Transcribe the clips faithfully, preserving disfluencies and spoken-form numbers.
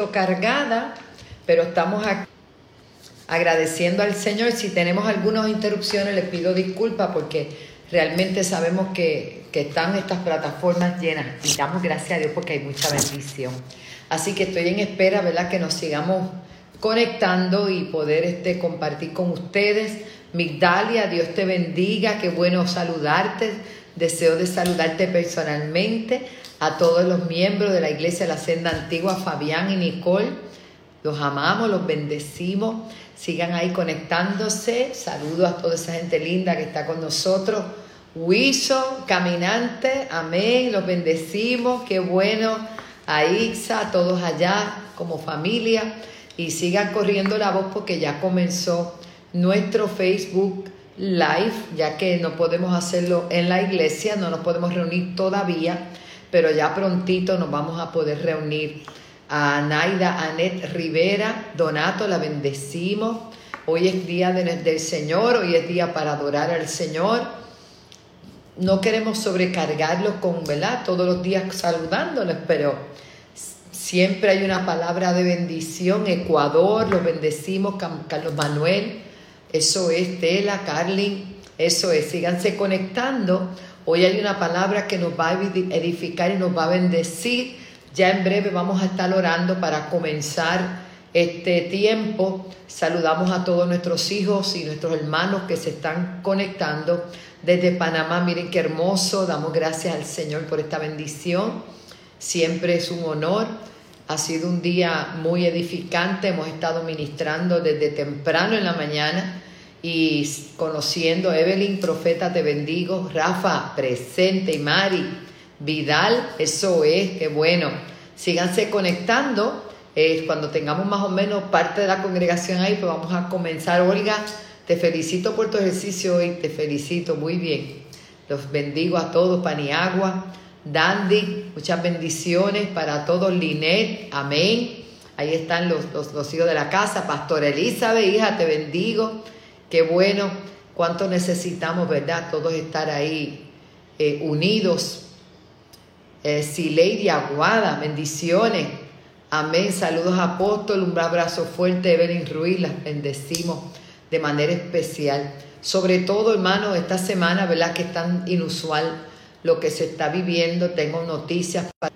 cargada, pero estamos aquí agradeciendo al Señor. Si tenemos algunas interrupciones, les pido disculpas porque realmente sabemos que, que están estas plataformas llenas y damos gracias a Dios porque hay mucha bendición. Así que estoy en espera, ¿verdad?, que nos sigamos conectando y poder este, compartir con ustedes. Migdalia, Dios te bendiga, qué bueno saludarte. Deseo de saludarte personalmente. A todos los miembros de la Iglesia de la Senda Antigua, Fabián y Nicole, los amamos, los bendecimos. Sigan ahí conectándose. Saludos a toda esa gente linda que está con nosotros. Wiso, caminante, amén, los bendecimos, qué bueno. A Ixa, a todos allá como familia. Y sigan corriendo la voz porque ya comenzó nuestro Facebook Live, ya que no podemos hacerlo en la iglesia, no nos podemos reunir todavía, pero ya prontito nos vamos a poder reunir. A Naida Anet Rivera, Donato, la bendecimos. Hoy es día de, del Señor, hoy es día para adorar al Señor. No queremos sobrecargarlos con, ¿verdad?, todos los días saludándoles, pero siempre hay una palabra de bendición. Ecuador, los bendecimos. Carlos Manuel, eso es. Tela, Carlin, eso es. Síganse conectando. Hoy hay una palabra que nos va a edificar y nos va a bendecir. Ya en breve vamos a estar orando para comenzar este tiempo. Saludamos a todos nuestros hijos y nuestros hermanos que se están conectando desde Panamá. Miren qué hermoso. Damos gracias al Señor por esta bendición. Siempre es un honor. Ha sido un día muy edificante. Hemos estado ministrando desde temprano en la mañana y conociendo. Evelyn, profeta, te bendigo. Rafa, presente. Y Mari, Vidal, eso es, qué bueno. Síganse conectando. Eh, cuando tengamos más o menos parte de la congregación ahí, pues vamos a comenzar. Olga, te felicito por tu ejercicio hoy. Te felicito, muy bien. Los bendigo a todos. Paniagua, Dandy, muchas bendiciones para todos. Linet, amén. Ahí están los, los, los hijos de la casa. Pastora Elizabeth, hija, te bendigo. Qué bueno, cuánto necesitamos, ¿verdad?, todos estar ahí eh, unidos. Eh, Sileidi Aguada, bendiciones. Amén. Saludos, apóstol. Un abrazo fuerte. Evelyn Ruiz, las bendecimos de manera especial. Sobre todo, hermanos, esta semana, ¿verdad?, que es tan inusual lo que se está viviendo. Tengo noticias para...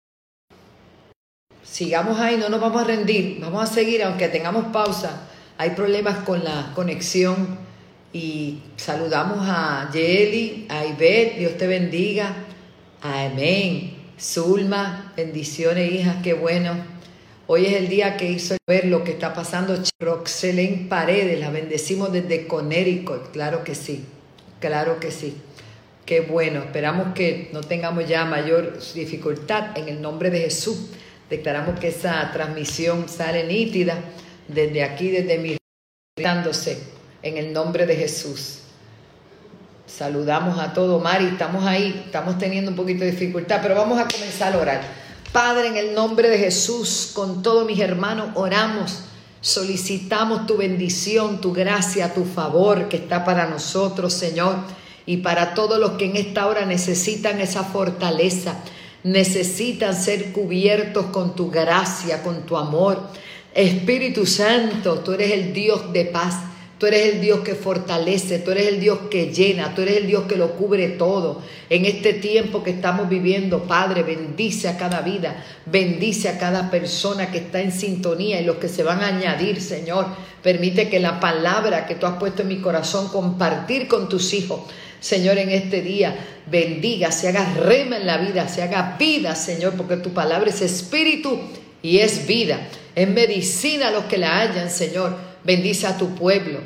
Sigamos ahí, no nos vamos a rendir, vamos a seguir aunque tengamos pausa. Hay problemas con la conexión y saludamos a Yeli, a Ivette, Dios te bendiga. Amén. Zulma, bendiciones, hijas, qué bueno. Hoy es el día que hizo ver lo que está pasando. Roxelén Paredes, la bendecimos desde Connecticut. Claro que sí, claro que sí. Qué bueno, esperamos que no tengamos ya mayor dificultad. En el nombre de Jesús, declaramos que esa transmisión sale nítida desde aquí, desde mi dándose en el nombre de Jesús. Saludamos a todo. Mari, estamos ahí, estamos teniendo un poquito de dificultad, pero vamos a comenzar a orar. Padre, en el nombre de Jesús, con todos mis hermanos, oramos, solicitamos tu bendición, tu gracia, tu favor que está para nosotros, Señor. Y para todos los que en esta hora necesitan esa fortaleza, necesitan ser cubiertos con tu gracia, con tu amor. Espíritu Santo, tú eres el Dios de paz, tú eres el Dios que fortalece, tú eres el Dios que llena, tú eres el Dios que lo cubre todo. En este tiempo que estamos viviendo, Padre, bendice a cada vida, bendice a cada persona que está en sintonía y los que se van a añadir, Señor. Permite que la palabra que tú has puesto en mi corazón, compartir con tus hijos, Señor, en este día, bendiga, se haga rema en la vida, se haga vida, Señor, porque tu palabra es espíritu y es vida. Es medicina a los que la hallan, Señor. Bendice a tu pueblo.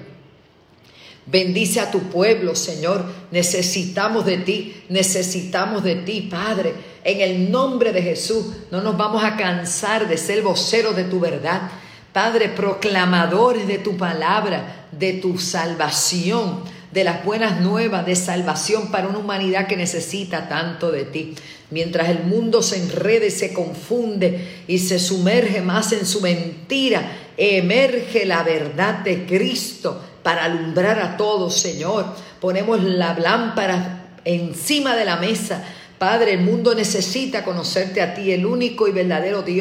Bendice a tu pueblo, Señor. Necesitamos de ti, necesitamos de ti, Padre. En el nombre de Jesús, no nos vamos a cansar de ser voceros de tu verdad. Padre, proclamadores de tu palabra, de tu salvación, de las buenas nuevas de salvación para una humanidad que necesita tanto de ti. Mientras el mundo se enrede, se confunde y se sumerge más en su mentira, emerge la verdad de Cristo para alumbrar a todos, Señor. Ponemos la lámpara encima de la mesa. Padre, el mundo necesita conocerte a ti, el único y verdadero Dios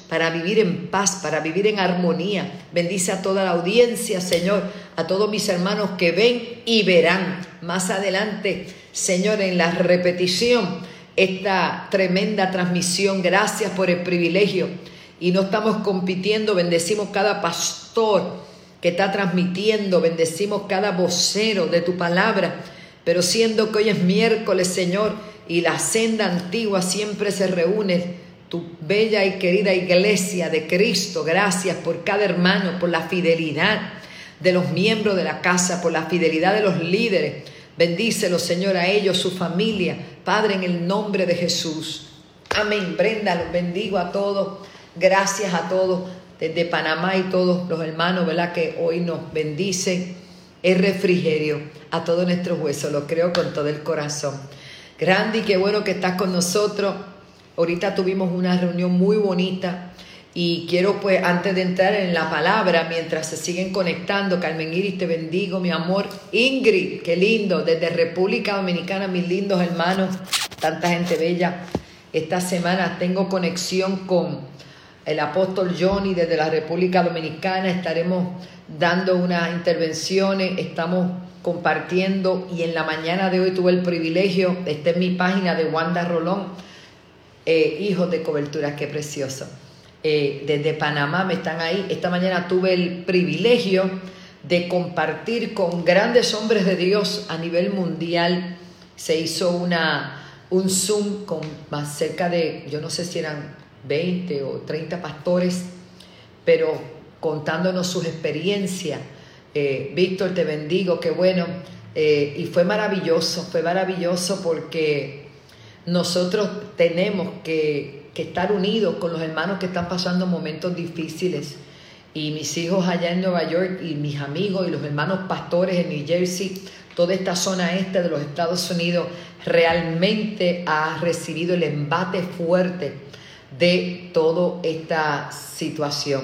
para vivir en paz, para vivir en armonía. Bendice a toda la audiencia, Señor, a todos mis hermanos que ven y verán más adelante, Señor, en la repetición, esta tremenda transmisión. Gracias por el privilegio. Y no estamos compitiendo, bendecimos cada pastor que está transmitiendo, bendecimos cada vocero de tu palabra, pero siendo que hoy es miércoles, Señor, y la senda antigua siempre se reúne, tu bella y querida iglesia de Cristo, gracias por cada hermano, por la fidelidad de los miembros de la casa, por la fidelidad de los líderes. Bendícelos, Señor, a ellos, su familia, Padre, en el nombre de Jesús. Amén. Brenda, los bendigo a todos. Gracias a todos desde Panamá y todos los hermanos, ¿verdad?, que hoy nos bendicen. Es refrigerio a todos nuestros huesos, lo creo con todo el corazón. Grande y qué bueno que estás con nosotros. Ahorita tuvimos una reunión muy bonita y quiero, pues, antes de entrar en la palabra, mientras se siguen conectando, Carmen Iris, te bendigo, mi amor. Ingrid, qué lindo, desde República Dominicana, mis lindos hermanos, tanta gente bella. Esta semana tengo conexión con el apóstol Johnny desde la República Dominicana. Estaremos dando unas intervenciones, estamos compartiendo, y en la mañana de hoy tuve el privilegio, está en mi página de Wanda Rolón, eh, hijos de cobertura, qué precioso. Eh, desde Panamá me están ahí. Esta mañana tuve el privilegio de compartir con grandes hombres de Dios a nivel mundial. Se hizo una, un Zoom con más cerca de, yo no sé si eran veinte o treinta pastores, pero contándonos sus experiencias. Eh, Víctor, te bendigo, qué bueno. Eh, y fue maravilloso, fue maravilloso porque nosotros tenemos que, que estar unidos con los hermanos que están pasando momentos difíciles. Y mis hijos allá en Nueva York y mis amigos y los hermanos pastores en New Jersey, toda esta zona este de los Estados Unidos realmente ha recibido el embate fuerte de toda esta situación.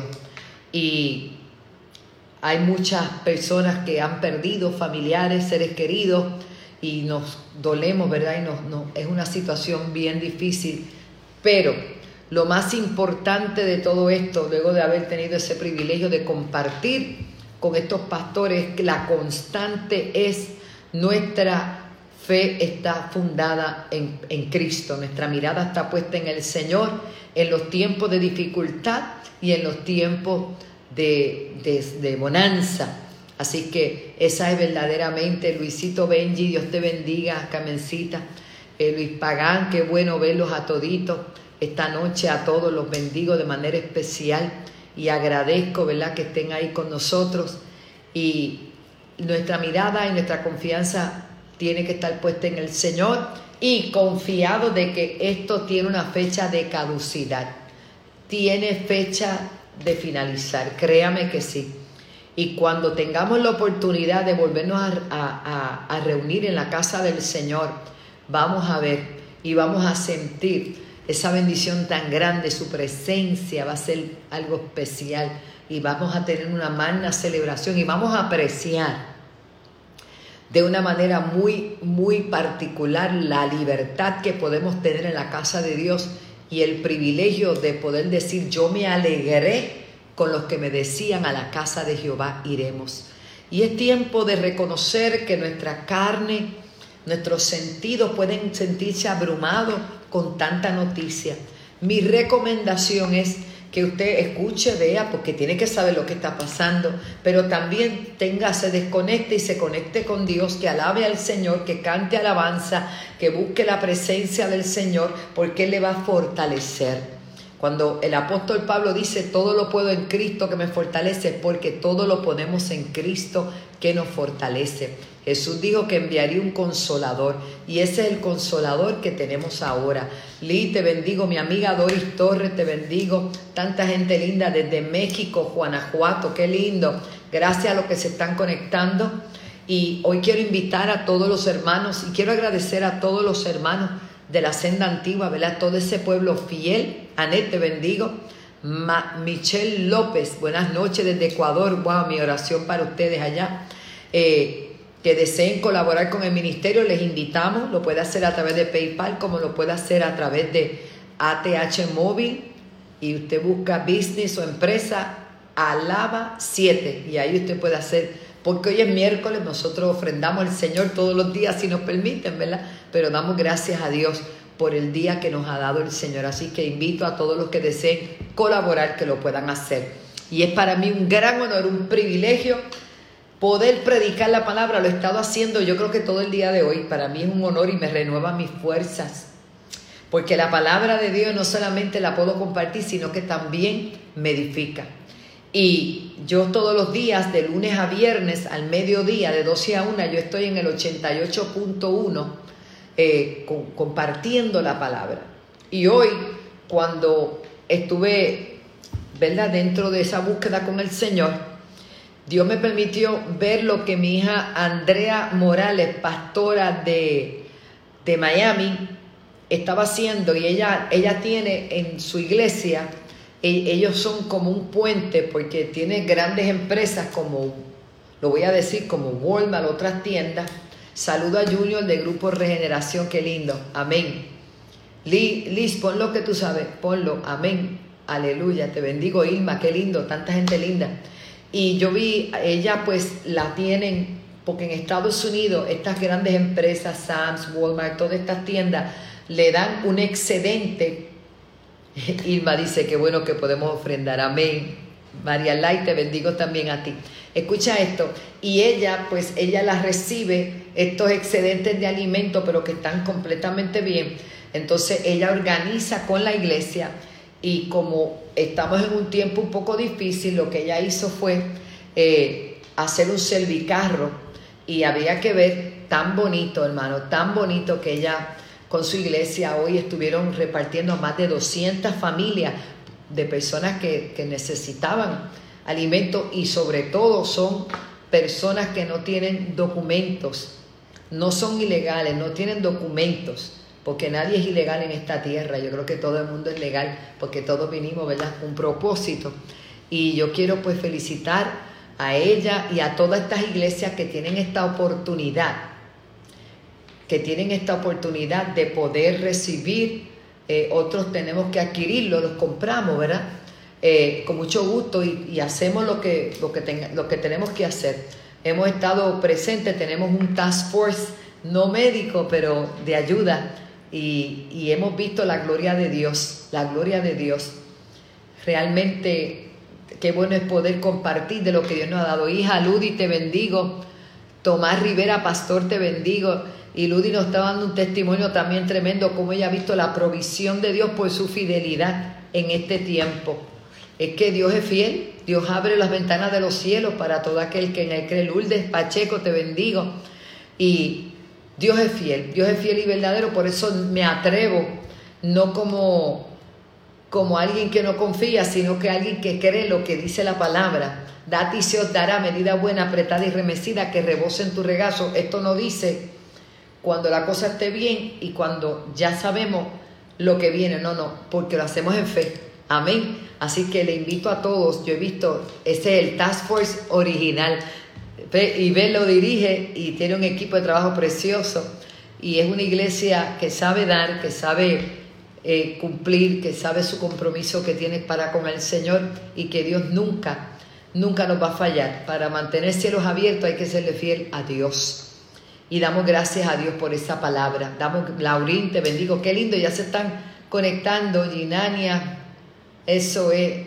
Y hay muchas personas que han perdido familiares, seres queridos, y nos dolemos, ¿verdad? Y nos, nos, es una situación bien difícil. Pero lo más importante de todo esto, luego de haber tenido ese privilegio de compartir con estos pastores, que la constante es nuestra fe está fundada en, en Cristo. Nuestra mirada está puesta en el Señor en los tiempos de dificultad y en los tiempos de, de, de bonanza. Así que esa es verdaderamente. Luisito Benji, Dios te bendiga. Carmencita, eh, Luis Pagán, qué bueno verlos a toditos esta noche. A todos los bendigo de manera especial y agradezco, ¿verdad?, que estén ahí con nosotros. Y nuestra mirada y nuestra confianza tiene que estar puesta en el Señor, y confiado de que esto tiene una fecha de caducidad, tiene fecha de finalizar, créame que sí. Y cuando tengamos la oportunidad de volvernos a, a, a, a reunir en la casa del Señor, vamos a ver y vamos a sentir esa bendición tan grande. Su presencia va a ser algo especial y vamos a tener una magna celebración y vamos a apreciar de una manera muy, muy particular la libertad que podemos tener en la casa de Dios y el privilegio de poder decir: yo me alegré con los que me decían, a la casa de Jehová iremos. Y es tiempo de reconocer que nuestra carne, nuestros sentidos pueden sentirse abrumados con tanta noticia. Mi recomendación es que usted escuche, vea, porque tiene que saber lo que está pasando, pero también tenga, se desconecte y se conecte con Dios, que alabe al Señor, que cante alabanza, que busque la presencia del Señor, porque Él le va a fortalecer. Cuando el apóstol Pablo dice: todo lo puedo en Cristo que me fortalece, es porque todo lo ponemos en Cristo que nos fortalece. Jesús dijo que enviaría un consolador, y ese es el consolador que tenemos ahora. Lee, te bendigo. Mi amiga Doris Torres, te bendigo. Tanta gente linda desde México, Guanajuato, qué lindo. Gracias a los que se están conectando. Y hoy quiero invitar a todos los hermanos, y quiero agradecer a todos los hermanos de la senda antigua, ¿verdad? Todo ese pueblo fiel. Anet, te bendigo. Ma Michelle López, buenas noches desde Ecuador. Wow, mi oración para ustedes allá. Eh, que deseen colaborar con el ministerio, les invitamos. Lo puede hacer a través de PayPal, como lo puede hacer a través de A T H Móvil, y usted busca business o empresa, Alaba siete, y ahí usted puede hacer, porque hoy es miércoles, nosotros ofrendamos al Señor todos los días si nos permiten, ¿verdad? Pero damos gracias a Dios por el día que nos ha dado el Señor, así que invito a todos los que deseen colaborar que lo puedan hacer. Y es para mí un gran honor, un privilegio poder predicar la palabra. Lo he estado haciendo yo creo que todo el día de hoy. Para mí es un honor y me renueva mis fuerzas, porque la palabra de Dios no solamente la puedo compartir, sino que también me edifica. Y yo todos los días, de lunes a viernes, al mediodía, de doce a una, yo estoy en el ochenta y ocho punto uno eh, con, compartiendo la palabra. Y hoy, cuando estuve, ¿verdad?, dentro de esa búsqueda con el Señor, Dios me permitió ver lo que mi hija Andrea Morales, pastora de, de Miami, estaba haciendo. Y ella, ella tiene en su iglesia, ellos son como un puente, porque tiene grandes empresas como, lo voy a decir, como Walmart, otras tiendas. Saludo a Junior del Grupo Regeneración, qué lindo, amén. Liz, Liz, pon lo que tú sabes, ponlo, amén, aleluya, te bendigo. Irma, qué lindo, tanta gente linda. Y yo vi, ella pues la tienen, porque en Estados Unidos estas grandes empresas, Sam's, Walmart, todas estas tiendas, le dan un excedente. Irma dice que bueno que podemos ofrendar, amén. María Lai, te bendigo también a ti. Escucha esto, y ella pues ella las recibe, estos excedentes de alimento, pero que están completamente bien. Entonces ella organiza con la iglesia, y como estamos en un tiempo un poco difícil, lo que ella hizo fue eh, hacer un servicarro, y había que ver, tan bonito, hermano, tan bonito, que ella con su iglesia hoy estuvieron repartiendo a más de doscientas familias de personas que, que necesitaban alimentos, y sobre todo son personas que no tienen documentos, no son ilegales, no tienen documentos, porque nadie es ilegal en esta tierra. Yo creo que todo el mundo es legal, porque todos vinimos, ¿verdad?, un propósito. Y yo quiero pues felicitar a ella y a todas estas iglesias que tienen esta oportunidad, que tienen esta oportunidad de poder recibir, eh, otros tenemos que adquirirlo, los compramos, ¿verdad? Eh, con mucho gusto, y, y hacemos lo que, lo, que tenga, lo que tenemos que hacer. Hemos estado presentes, tenemos un task force, no médico, pero de ayuda, y, y hemos visto la gloria de Dios, la gloria de Dios. Realmente, qué bueno es poder compartir de lo que Dios nos ha dado. Hija Ludi, te bendigo. Tomás Rivera, pastor, te bendigo. Y Ludi nos está dando un testimonio también tremendo, como ella ha visto la provisión de Dios por su fidelidad en este tiempo. Es que Dios es fiel, Dios abre las ventanas de los cielos para todo aquel que en él cree. Lourdes Pacheco, te bendigo. Y Dios es fiel, Dios es fiel y verdadero, por eso me atrevo, no como, como alguien que no confía, sino que alguien que cree lo que dice la palabra. Dad y se os dará, medida buena, apretada y remecida, que rebose en tu regazo. Esto no dice cuando la cosa esté bien y cuando ya sabemos lo que viene, no, no, porque lo hacemos en fe, amén. Así que le invito a todos, yo he visto, ese es el Task Force original, y Ben lo dirige y tiene un equipo de trabajo precioso, y es una iglesia que sabe dar, que sabe eh, cumplir, que sabe su compromiso que tiene para con el Señor, y que Dios nunca, nunca nos va a fallar. Para mantener cielos abiertos hay que serle fiel a Dios. Y damos gracias a Dios por esa palabra. Damos, Laurín, te bendigo. Qué lindo, ya se están conectando. Ginania, eso es.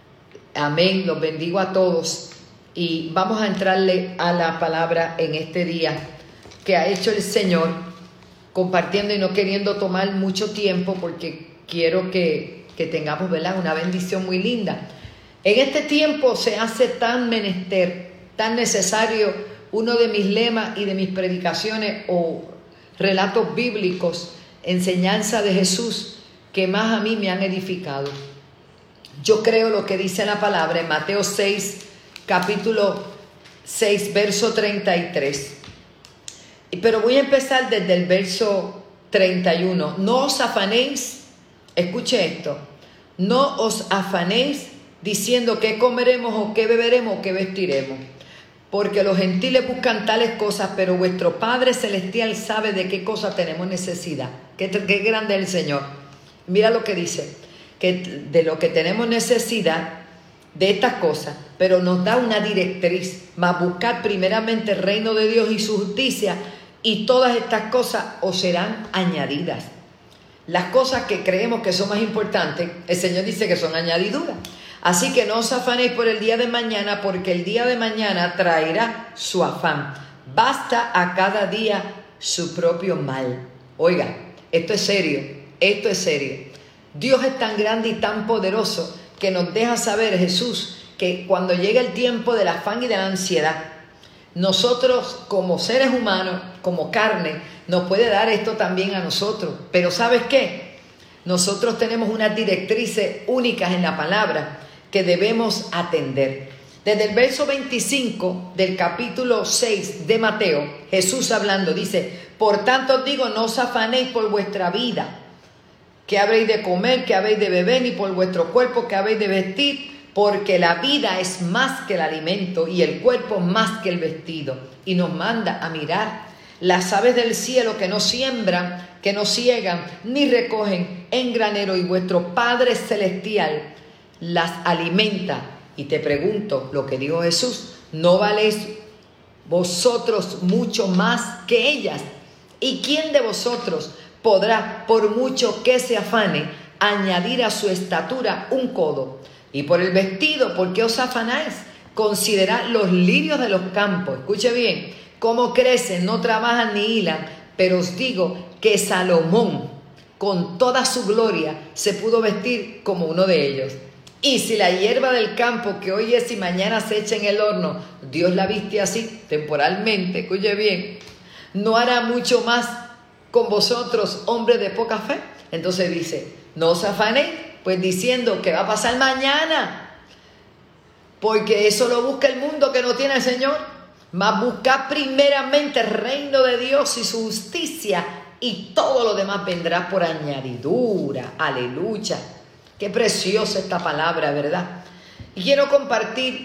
Amén, los bendigo a todos. Y vamos a entrarle a la palabra en este día que ha hecho el Señor, compartiendo y no queriendo tomar mucho tiempo, porque quiero que, que tengamos, ¿verdad?, una bendición muy linda. En este tiempo se hace tan menester, tan necesario, uno de mis lemas y de mis predicaciones o relatos bíblicos, enseñanza de Jesús, que más a mí me han edificado. Yo creo lo que dice la palabra en Mateo seis, capítulo seis, verso treinta y tres. Pero voy a empezar desde el verso treinta y uno. No os afanéis, escuche esto, no os afanéis diciendo qué comeremos o qué beberemos o qué vestiremos, porque los gentiles buscan tales cosas, pero vuestro Padre Celestial sabe de qué cosas tenemos necesidad. Qué, qué grande es el Señor. Mira lo que dice. que, de lo que tenemos necesidad, de estas cosas, pero nos da una directriz, más buscar primeramente el reino de Dios y su justicia, y todas estas cosas os serán añadidas. Las cosas que creemos que son más importantes, el Señor dice que son añadiduras. Así que no os afanéis por el día de mañana, porque el día de mañana traerá su afán. Basta a cada día su propio mal. Oiga, esto es serio, esto es serio. Dios es tan grande y tan poderoso que nos deja saber, Jesús, que cuando llega el tiempo del afán y de la ansiedad, nosotros como seres humanos, como carne, nos puede dar esto también a nosotros. Pero ¿sabes qué? Nosotros tenemos unas directrices únicas en la palabra que debemos atender. Desde el verso veinticinco del capítulo seis de Mateo, Jesús hablando dice: por tanto os digo, no os afanéis por vuestra vida, que habéis de comer, que habéis de beber, ni por vuestro cuerpo, que habéis de vestir, porque la vida es más que el alimento y el cuerpo más que el vestido. Y nos manda a mirar las aves del cielo, que no siembran, que no siegan, ni recogen en granero, y vuestro Padre Celestial las alimenta. Y te pregunto lo que dijo Jesús: ¿no valéis vosotros mucho más que ellas? ¿Y quién de vosotros podrá, por mucho que se afane, añadir a su estatura un codo? Y por el vestido, ¿por qué os afanáis? Considerad los lirios de los campos. Escuche bien, cómo crecen, no trabajan ni hilan. Pero os digo que Salomón, con toda su gloria, se pudo vestir como uno de ellos. Y si la hierba del campo, que hoy es y mañana se echa en el horno, Dios la viste así, temporalmente, escuche bien, ¿no hará mucho más con vosotros, hombres de poca fe? Entonces dice: no os afanéis, pues diciendo que va a pasar mañana, porque eso lo busca el mundo que no tiene el Señor. Mas buscad primeramente el reino de Dios y su justicia, y todo lo demás vendrá por añadidura. Aleluya. Qué preciosa esta palabra, ¿verdad? Y quiero compartir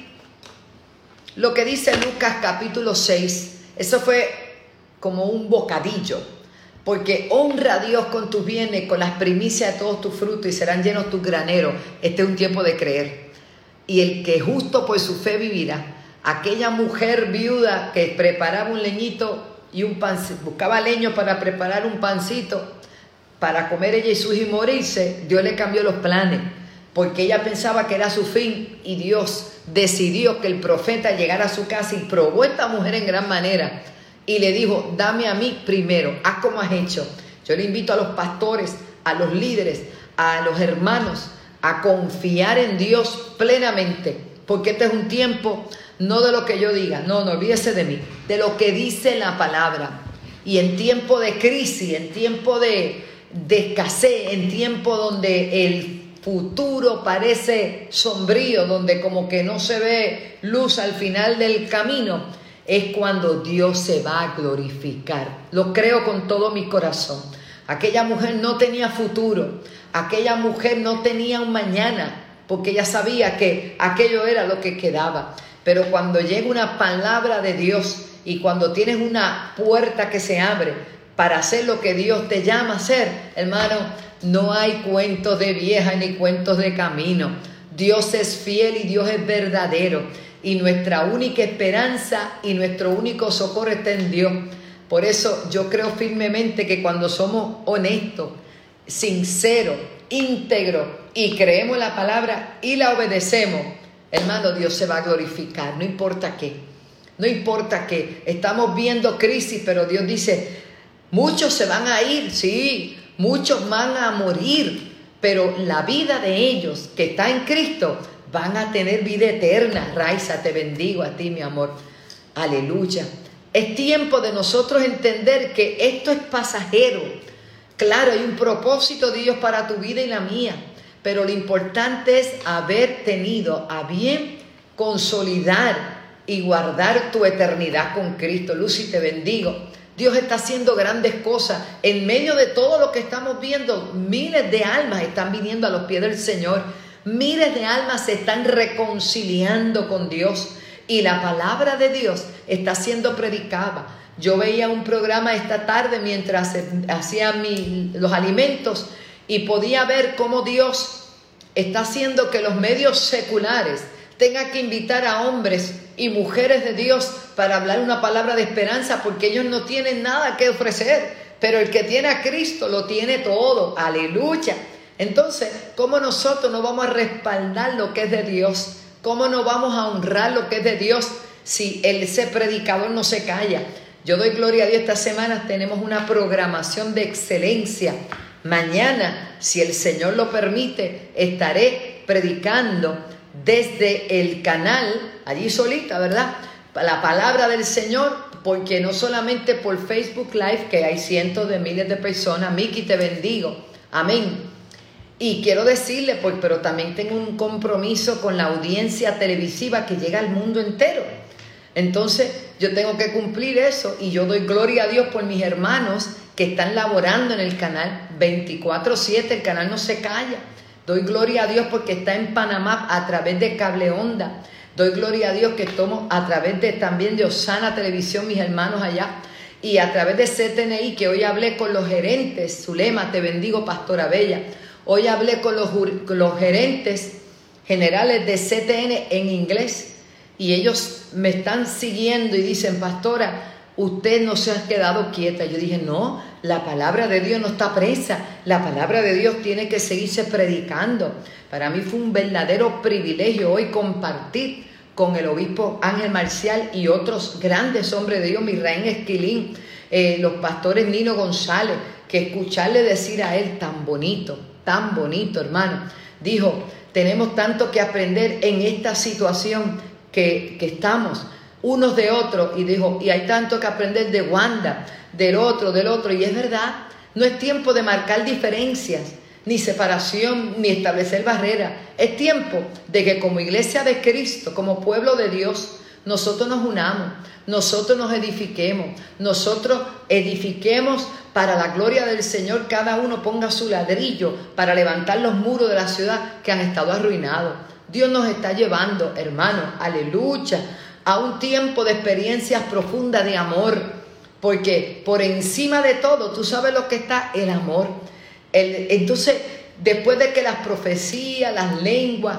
lo que dice Lucas capítulo seis. Eso fue como un bocadillo. Porque honra a Dios con tus bienes, con las primicias de todos tus frutos, y serán llenos tus graneros. Este es un tiempo de creer. Y el que justo por su fe vivirá. Aquella mujer viuda que preparaba un leñito y un pancito, buscaba leño para preparar un pancito para comer ella y su hija y morirse, Dios le cambió los planes, porque ella pensaba que era su fin, y Dios decidió que el profeta llegara a su casa y probó a esta mujer en gran manera y le dijo: dame a mí primero, haz como has hecho. Yo le invito a los pastores, a los líderes, a los hermanos a confiar en Dios plenamente, porque este es un tiempo no de lo que yo diga, no, no olvídese de mí, de lo que dice la palabra. Y en tiempo de crisis, en tiempo de de escasez, en tiempo donde el futuro parece sombrío, donde como que no se ve luz al final del camino, es cuando Dios se va a glorificar. Lo creo con todo mi corazón. Aquella mujer no tenía futuro, aquella mujer no tenía un mañana, porque ella sabía que aquello era lo que quedaba. Pero cuando llega una palabra de Dios y cuando tienes una puerta que se abre para hacer lo que Dios te llama a hacer, hermano, no hay cuentos de vieja ni cuentos de camino. Dios es fiel y Dios es verdadero. Y nuestra única esperanza y nuestro único socorro está en Dios. Por eso yo creo firmemente que cuando somos honestos, sinceros, íntegros y creemos la palabra y la obedecemos, hermano, Dios se va a glorificar, no importa qué. No importa qué. Estamos viendo crisis, pero Dios dice: muchos se van a ir, sí, muchos van a morir, pero la vida de ellos que está en Cristo van a tener vida eterna. Raiza, te bendigo a ti, mi amor. Aleluya. Es tiempo de nosotros entender que esto es pasajero. Claro, hay un propósito de Dios para tu vida y la mía, pero lo importante es haber tenido a bien consolidar y guardar tu eternidad con Cristo. Lucy, te bendigo. Dios está haciendo grandes cosas. En medio de todo lo que estamos viendo, miles de almas están viniendo a los pies del Señor. Miles de almas se están reconciliando con Dios. Y la palabra de Dios está siendo predicada. Yo veía un programa esta tarde mientras hacía mi, los alimentos, y podía ver cómo Dios está haciendo que los medios seculares tengan que invitar a hombres y mujeres de Dios para hablar una palabra de esperanza, porque ellos no tienen nada que ofrecer, pero el que tiene a Cristo lo tiene todo. Aleluya. Entonces, ¿cómo nosotros no vamos a respaldar lo que es de Dios? ¿Cómo no vamos a honrar lo que es de Dios si ese predicador no se calla? Yo doy gloria a Dios, estas semanas tenemos una programación de excelencia. Mañana, si el Señor lo permite, estaré predicando desde el canal, allí solita, ¿verdad? La palabra del Señor, porque no solamente por Facebook Live, que hay cientos de miles de personas. Miki, te bendigo. Amén. Y quiero decirle, pues, pero también tengo un compromiso con la audiencia televisiva que llega al mundo entero. Entonces, yo tengo que cumplir eso y yo doy gloria a Dios por mis hermanos que están laborando en el canal veinticuatro siete, el canal no se calla. Doy gloria a Dios porque está en Panamá a través de Cable Onda. Doy gloria a Dios que estamos a través de también de Osana Televisión, mis hermanos allá. Y a través de C T N I, que hoy hablé con los gerentes. Zulema, te bendigo, Pastora Bella. Hoy hablé con los, con los gerentes generales de C T N en inglés. Y ellos me están siguiendo y dicen, pastora, usted no se ha quedado quieta. Yo dije, no, la palabra de Dios no está presa. La palabra de Dios tiene que seguirse predicando. Para mí fue un verdadero privilegio hoy compartir con el obispo Ángel Marcial y otros grandes hombres de Dios, Misraín Esquilín, eh, los pastores Nino González, que escucharle decir a él tan bonito, tan bonito, hermano. Dijo, tenemos tanto que aprender en esta situación que, que estamos unos de otros, y dijo, y hay tanto que aprender de Wanda, del otro, del otro, y es verdad, no es tiempo de marcar diferencias, ni separación, ni establecer barreras, es tiempo de que como iglesia de Cristo, como pueblo de Dios, nosotros nos unamos, nosotros nos edifiquemos, nosotros edifiquemos para la gloria del Señor, cada uno ponga su ladrillo para levantar los muros de la ciudad que han estado arruinados. Dios nos está llevando, hermanos, aleluya, a un tiempo de experiencias profundas de amor, porque por encima de todo, tú sabes lo que está, el amor. El, entonces, después de que las profecías, las lenguas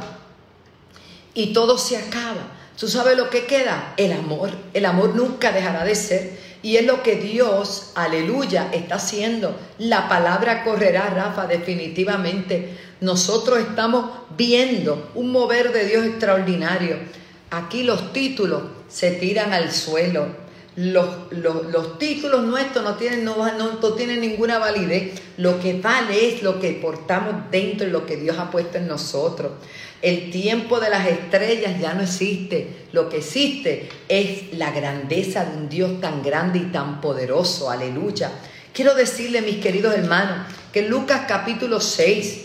y todo se acaba, tú sabes lo que queda, el amor. El amor nunca dejará de ser. Y es lo que Dios, aleluya, está haciendo. La palabra correrá, Rafa, definitivamente. Nosotros estamos viendo un mover de Dios extraordinario. Aquí los títulos se tiran al suelo. Los, los, los títulos nuestros no tienen, no, no, no tienen ninguna validez. Lo que vale es lo que portamos dentro y lo que Dios ha puesto en nosotros. El tiempo de las estrellas ya no existe. Lo que existe es la grandeza de un Dios tan grande y tan poderoso. Aleluya. Quiero decirle, mis queridos hermanos, que en Lucas capítulo seis,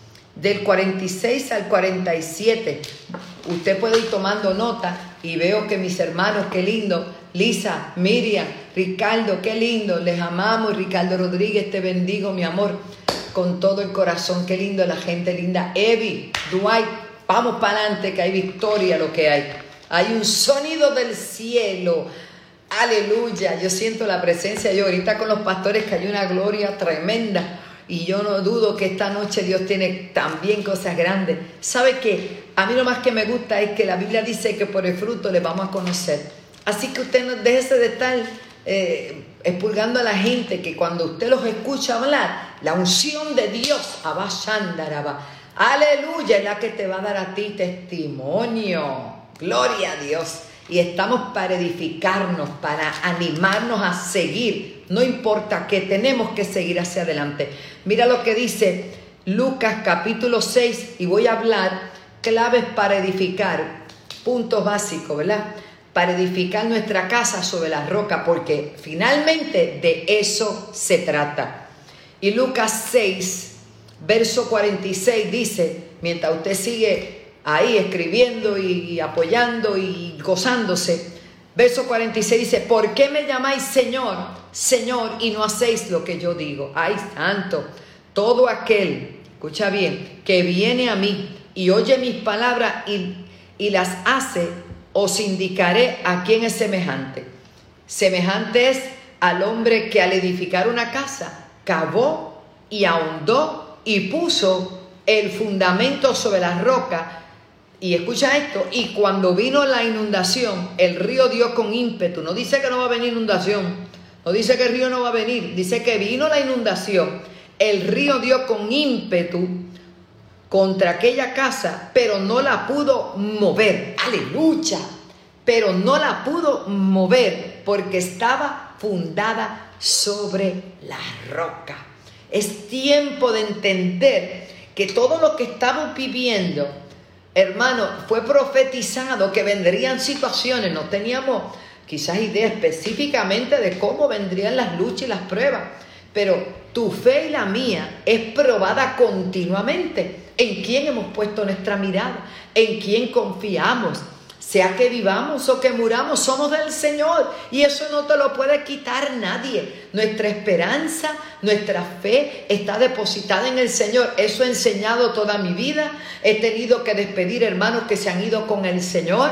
del cuarenta y seis al cuarenta y siete, usted puede ir tomando nota y veo que mis hermanos, qué lindo, Lisa, Miriam, Ricardo, qué lindo, les amamos. Ricardo Rodríguez, te bendigo, mi amor, con todo el corazón, qué lindo, la gente linda. Evi, Dwight, vamos para adelante, que hay victoria lo que hay. Hay un sonido del cielo, aleluya. Yo siento la presencia, yo ahorita con los pastores que hay una gloria tremenda. Y yo no dudo que esta noche Dios tiene también cosas grandes. ¿Sabe qué? A mí lo más que me gusta es que la Biblia dice que por el fruto le vamos a conocer. Así que usted no déjese de estar eh, expulgando a la gente, que cuando usted los escucha hablar, la unción de Dios, abashandaraba, aleluya, es la que te va a dar a ti testimonio. Gloria a Dios. Y estamos para edificarnos, para animarnos a seguir. No importa qué, tenemos que seguir hacia adelante. Mira lo que dice Lucas capítulo seis, y voy a hablar claves para edificar, puntos básicos, ¿verdad? Para edificar nuestra casa sobre la roca, porque finalmente de eso se trata. Y Lucas seis, verso cuarenta y seis dice, mientras usted sigue ahí escribiendo y, y apoyando y gozándose, verso cuarenta y seis dice, ¿por qué me llamáis Señor, Señor, y no hacéis lo que yo digo? Ay, santo, todo aquel, escucha bien, que viene a mí y oye mis palabras y, y las hace, os indicaré a quién es semejante. Semejante es al hombre que al edificar una casa, cavó y ahondó y puso el fundamento sobre la roca. Y escucha esto, y cuando vino la inundación, el río dio con ímpetu. No dice que no va a venir inundación, no dice que el río no va a venir, dice que vino la inundación. El río dio con ímpetu contra aquella casa, pero no la pudo mover. ¡Aleluya! Pero no la pudo mover porque estaba fundada sobre la roca. Es tiempo de entender que todo lo que estamos viviendo, hermano, fue profetizado que vendrían situaciones. No teníamos quizás idea específicamente de cómo vendrían las luchas y las pruebas, pero tu fe y la mía es probada continuamente. ¿En quién hemos puesto nuestra mirada? ¿En quién confiamos? Sea que vivamos o que muramos, somos del Señor, y eso no te lo puede quitar nadie. Nuestra esperanza, nuestra fe está depositada en el Señor. Eso he enseñado toda mi vida. He tenido que despedir hermanos que se han ido con el Señor.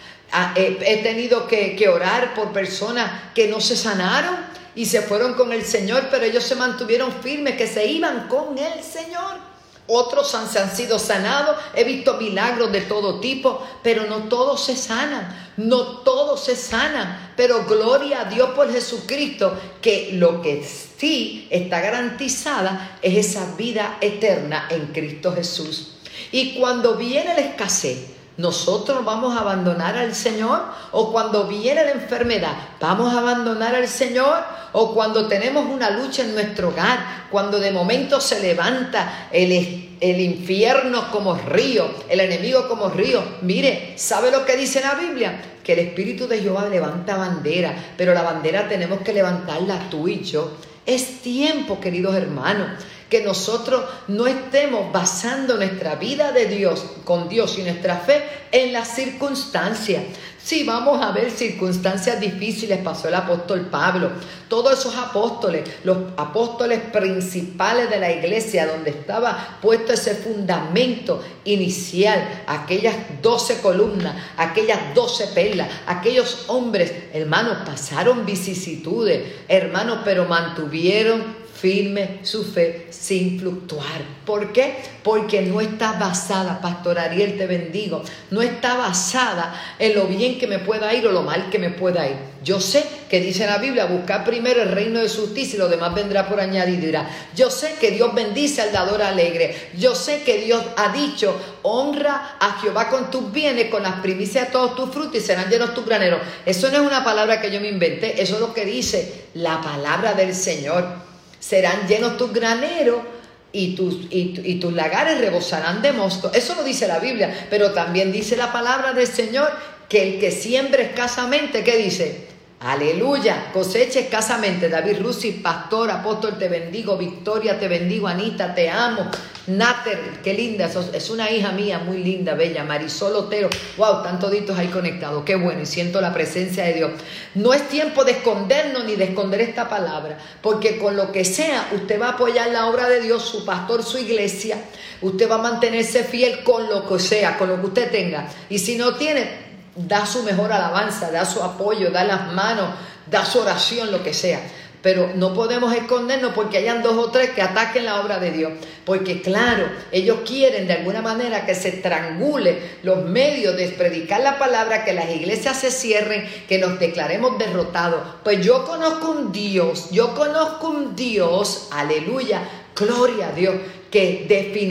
He tenido que, que orar por personas que no se sanaron y se fueron con el Señor, pero ellos se mantuvieron firmes, que se iban con el Señor. Otros han, se han sido sanados. He visto milagros de todo tipo, pero no todos se sanan. No todos se sanan. Pero gloria a Dios por Jesucristo, que lo que sí está garantizada es esa vida eterna en Cristo Jesús. Y cuando viene la escasez, ¿nosotros vamos a abandonar al Señor? ¿O cuando viene la enfermedad, vamos a abandonar al Señor? ¿O cuando tenemos una lucha en nuestro hogar, cuando de momento se levanta el, el infierno como río, el enemigo como río? Mire, ¿sabe lo que dice la Biblia? Que el Espíritu de Jehová levanta bandera, pero la bandera tenemos que levantarla tú y yo. Es tiempo, queridos hermanos, que nosotros no estemos basando nuestra vida de Dios, con Dios y nuestra fe en las circunstancias. Sí, vamos a ver circunstancias difíciles, pasó el apóstol Pablo, todos esos apóstoles, los apóstoles principales de la iglesia, donde estaba puesto ese fundamento inicial, aquellas doce columnas, aquellas doce perlas, aquellos hombres, hermanos, pasaron vicisitudes, hermanos, pero mantuvieron firme su fe sin fluctuar. ¿Por qué? Porque no está basada, Pastor Ariel, te bendigo, no está basada en lo bien que me pueda ir o lo mal que me pueda ir. Yo sé que dice la Biblia, buscar primero el reino de su justicia y lo demás vendrá por añadidura. Yo sé que Dios bendice al dador alegre. Yo sé que Dios ha dicho, honra a Jehová con tus bienes, con las primicias de todos tus frutos, y serán llenos tus graneros. Eso no es una palabra que yo me inventé, eso es lo que dice la palabra del Señor. Serán llenos tus graneros y tus, y, y tus lagares rebosarán de mosto. Eso lo dice la Biblia, pero también dice la palabra del Señor que el que siembra escasamente, ¿qué dice? Aleluya, cosecha escasamente. David Rusi, pastor, apóstol, te bendigo. Victoria, te bendigo. Anita, te amo. Nater, qué linda, es una hija mía muy linda, bella. Marisol Otero, wow, tantos ditos ahí conectados, qué bueno, y siento la presencia de Dios. No es tiempo de escondernos ni de esconder esta palabra, porque con lo que sea, usted va a apoyar la obra de Dios, su pastor, su iglesia. Usted va a mantenerse fiel con lo que sea, con lo que usted tenga. Y si no tiene, da su mejor alabanza, da su apoyo, da las manos, da su oración, lo que sea. Pero no podemos escondernos porque hayan dos o tres que ataquen la obra de Dios. Porque claro, ellos quieren de alguna manera que se estrangule los medios de predicar la palabra, que las iglesias se cierren, que nos declaremos derrotados. Pues yo conozco un Dios, yo conozco un Dios, aleluya, gloria a Dios, que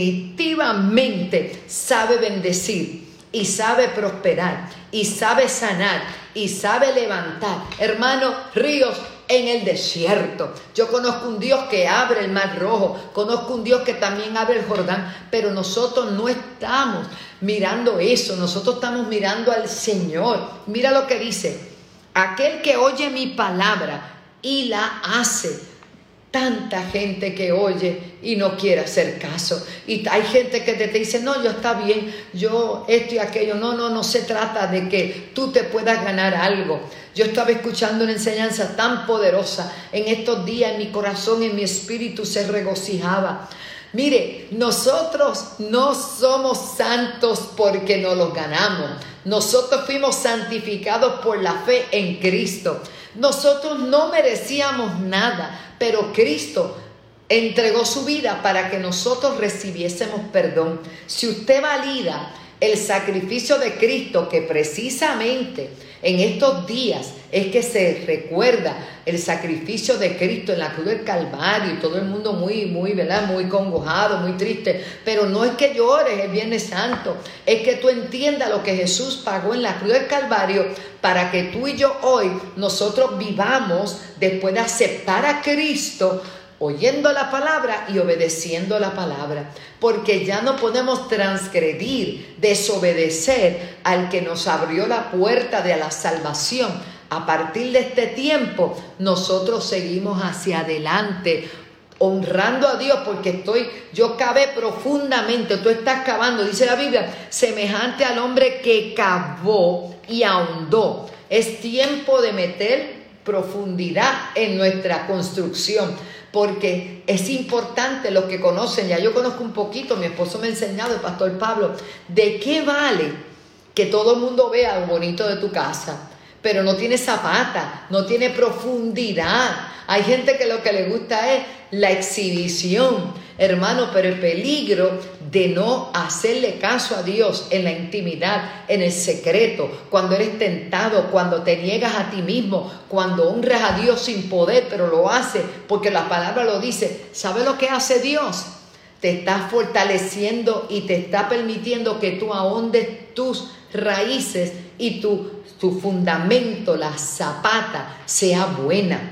definitivamente sabe bendecir y sabe prosperar y sabe sanar y sabe levantar, hermano, ríos en el desierto. Yo conozco un Dios que abre el mar rojo, conozco un Dios que también abre el Jordán, pero nosotros no estamos mirando eso, nosotros estamos mirando al Señor. Mira lo que dice, aquel que oye mi palabra y la hace. Tanta gente que oye y no quiere hacer caso. Y hay gente que te, te dice, no, yo está bien, yo esto y aquello. No, no, no se trata de que tú te puedas ganar algo. Yo estaba escuchando una enseñanza tan poderosa en estos días, en mi corazón, en mi espíritu se regocijaba. Mire, nosotros no somos santos porque nos los ganamos. Nosotros fuimos santificados por la fe en Cristo. Nosotros no merecíamos nada, pero Cristo entregó su vida para que nosotros recibiésemos perdón. Si usted valida el sacrificio de Cristo, que precisamente en estos días es que se recuerda el sacrificio de Cristo en la cruz del Calvario, y todo el mundo muy, muy, ¿verdad? Muy congojado, muy triste, pero no es que llores el Viernes Santo, es que tú entiendas lo que Jesús pagó en la cruz del Calvario para que tú y yo hoy, nosotros vivamos después de aceptar a Cristo, oyendo la palabra y obedeciendo la palabra, porque ya no podemos transgredir, desobedecer al que nos abrió la puerta de la salvación. A partir de este tiempo, nosotros seguimos hacia adelante, honrando a Dios, porque estoy, yo cavé profundamente, tú estás cavando, dice la Biblia, semejante al hombre que cavó y ahondó. Es tiempo de meter profundidad en nuestra construcción, porque es importante, los que conocen, ya yo conozco un poquito, mi esposo me ha enseñado, el pastor Pablo, de qué vale que todo el mundo vea lo bonito de tu casa, pero no tiene zapata, no tiene profundidad. Hay gente que lo que le gusta es la exhibición, hermano, pero el peligro de no hacerle caso a Dios en la intimidad, en el secreto, cuando eres tentado, cuando te niegas a ti mismo, cuando honras a Dios sin poder, pero lo haces porque la palabra lo dice. ¿Sabe lo que hace Dios? Te está fortaleciendo y te está permitiendo que tú ahondes tus raíces y tu, tu fundamento, la zapata, sea buena.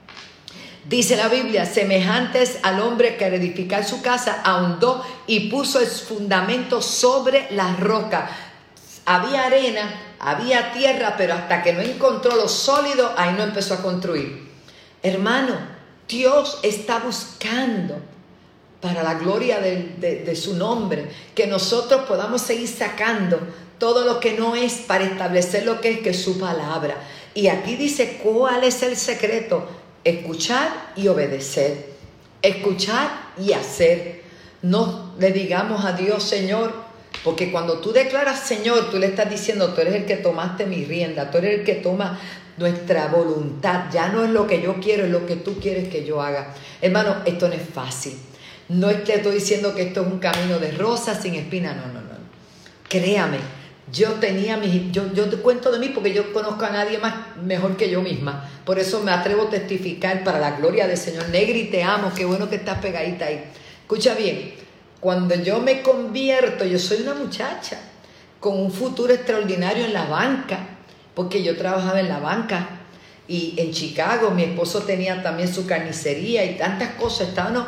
Dice la Biblia, semejantes al hombre que al edificar su casa ahondó y puso el fundamento sobre la roca. Había arena, había tierra, pero hasta que no encontró lo sólido, ahí no empezó a construir. Hermano, Dios está buscando, para la gloria de, de, de su nombre, que nosotros podamos seguir sacando todo lo que no es para establecer lo que es, que es su palabra. Y aquí dice, ¿cuál es el secreto? Escuchar y obedecer, escuchar y hacer. No le digamos a Dios, Señor, porque cuando tú declaras Señor, tú le estás diciendo, tú eres el que tomaste mi rienda, tú eres el que toma nuestra voluntad, ya no es lo que yo quiero, es lo que tú quieres que yo haga. Hermano, esto no es fácil, no es que estoy diciendo que esto es un camino de rosas sin espina, no, no, no, créame. Yo tenía mis, yo, yo te cuento de mí porque yo conozco a nadie más mejor que yo misma. Por eso me atrevo a testificar para la gloria del Señor. Negri, te amo, qué bueno que estás pegadita ahí. Escucha bien, cuando yo me convierto, yo soy una muchacha con un futuro extraordinario en la banca, porque yo trabajaba en la banca y en Chicago, mi esposo tenía también su carnicería y tantas cosas, estábamos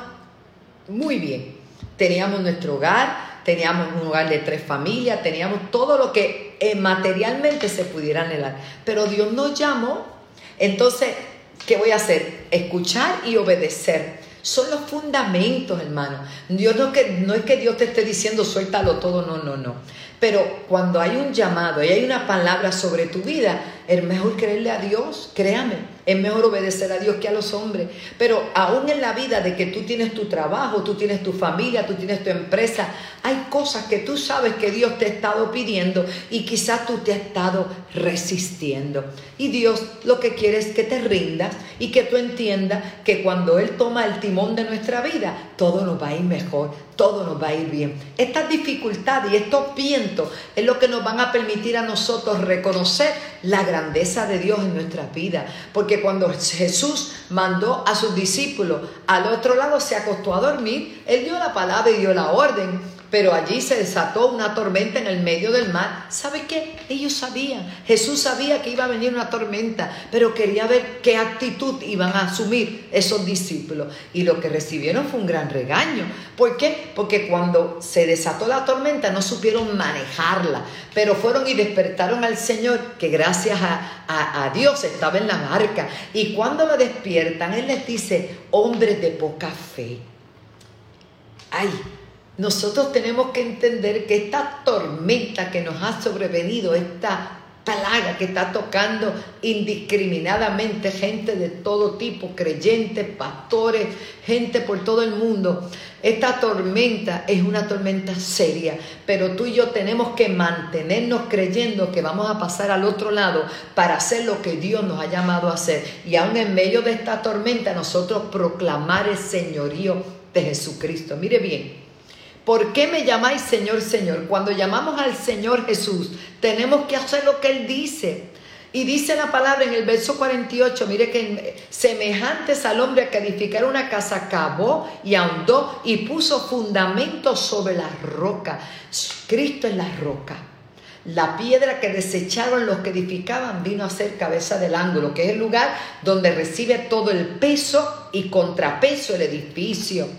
muy bien. Teníamos nuestro hogar, teníamos un hogar de tres familias, teníamos todo lo que eh, materialmente se pudiera anhelar. Pero Dios nos llamó. Entonces, ¿qué voy a hacer? Escuchar y obedecer. Son los fundamentos, hermano. Dios no, que, no es que Dios te esté diciendo suéltalo todo, no, no, no. Pero cuando hay un llamado y hay una palabra sobre tu vida, es mejor creerle a Dios, créame, es mejor obedecer a Dios que a los hombres. Pero aún en la vida de que tú tienes tu trabajo, tú tienes tu familia, tú tienes tu empresa, hay cosas que tú sabes que Dios te ha estado pidiendo y quizás tú te has estado resistiendo. Y Dios lo que quiere es que te rindas y que tú entiendas que cuando Él toma el timón de nuestra vida, todo nos va a ir mejor, todo nos va a ir bien. Estas dificultades y estos vientos es lo que nos van a permitir a nosotros reconocer la grandeza de Dios en nuestras vidas. Porque cuando Jesús mandó a sus discípulos al otro lado, se acostó a dormir, Él dio la palabra y dio la orden. Pero allí se desató una tormenta en el medio del mar. ¿Sabe qué? Ellos sabían. Jesús sabía que iba a venir una tormenta, pero quería ver qué actitud iban a asumir esos discípulos. Y lo que recibieron fue un gran regaño. ¿Por qué? Porque cuando se desató la tormenta no supieron manejarla, pero fueron y despertaron al Señor, que gracias a, a, a Dios estaba en la barca. Y cuando lo despiertan, Él les dice, hombres de poca fe. ¡Ay! Nosotros tenemos que entender que esta tormenta que nos ha sobrevenido, esta plaga que está tocando indiscriminadamente gente de todo tipo, creyentes, pastores, gente por todo el mundo. Esta tormenta es una tormenta seria, pero tú y yo tenemos que mantenernos creyendo que vamos a pasar al otro lado para hacer lo que Dios nos ha llamado a hacer. Y aún en medio de esta tormenta nosotros proclamar el señorío de Jesucristo. Mire bien. ¿Por qué me llamáis Señor, Señor? Cuando llamamos al Señor Jesús, tenemos que hacer lo que Él dice. Y dice la palabra en el verso cuarenta y ocho, mire que semejantes al hombre que edificara una casa, cavó y ahondó y puso fundamentos sobre la roca. Cristo es la roca. La piedra que desecharon los que edificaban vino a ser cabeza del ángulo, que es el lugar donde recibe todo el peso y contrapeso el edificio.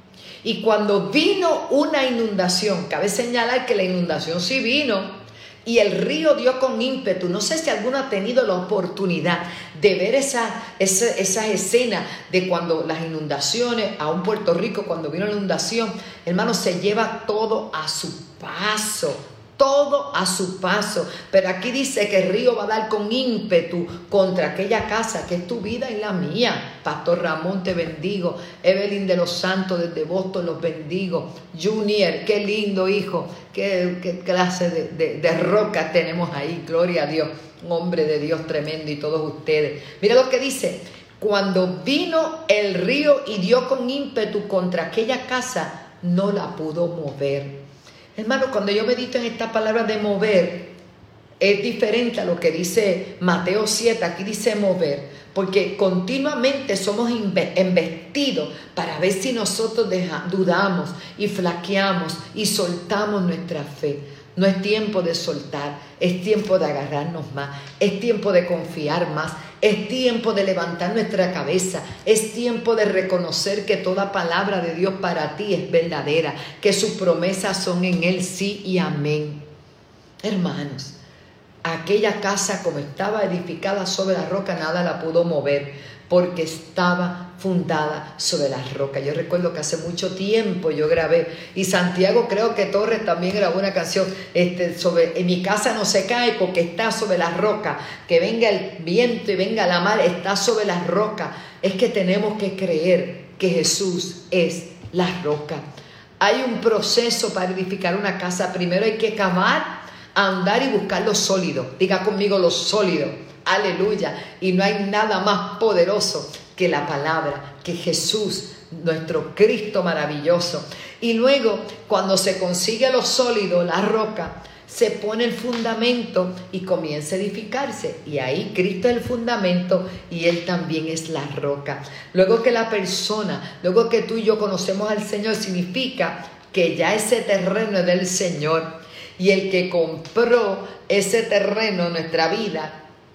Y cuando vino una inundación, cabe señalar que la inundación sí vino y el río dio con ímpetu. No sé si alguno ha tenido la oportunidad de ver esa, esa, esa escena de cuando las inundaciones, a un Puerto Rico, cuando vino la inundación, hermano, se lleva todo a su paso. Todo a su paso, pero aquí dice que el río va a dar con ímpetu contra aquella casa que es tu vida y la mía. Pastor Ramón, te bendigo. Evelyn de los Santos desde Boston, los bendigo. Junior, qué lindo hijo, qué, qué clase de, de, de roca tenemos ahí, gloria a Dios, un hombre de Dios tremendo y todos ustedes. Mira lo que dice, cuando vino el río y dio con ímpetu contra aquella casa, no la pudo mover. Hermano, cuando yo medito en esta palabra de mover, es diferente a lo que dice Mateo siete, aquí dice mover, porque continuamente somos embestidos para ver si nosotros deja, dudamos y flaqueamos y soltamos nuestra fe. No es tiempo de soltar, es tiempo de agarrarnos más, es tiempo de confiar más, es tiempo de levantar nuestra cabeza, es tiempo de reconocer que toda palabra de Dios para ti es verdadera, que sus promesas son en Él sí y amén. Hermanos, aquella casa como estaba edificada sobre la roca, nada la pudo mover, porque estaba fundada sobre la roca. Yo recuerdo que hace mucho tiempo yo grabé, y Santiago creo que Torres también grabó una canción este, sobre, en mi casa no se cae porque está sobre la roca, que venga el viento y venga la mar, está sobre la roca. Es que tenemos que creer que Jesús es la roca. Hay un proceso para edificar una casa. Primero hay que cavar, andar y buscar lo sólido. Diga conmigo lo sólido. Aleluya. Y no hay nada más poderoso que la palabra, que Jesús, nuestro Cristo maravilloso. Y luego, cuando se consigue lo sólido, la roca, se pone el fundamento y comienza a edificarse. Y ahí Cristo es el fundamento y Él también es la roca. Luego que la persona, luego que tú y yo conocemos al Señor, significa que ya ese terreno es del Señor. Y el que compró ese terreno en nuestra vida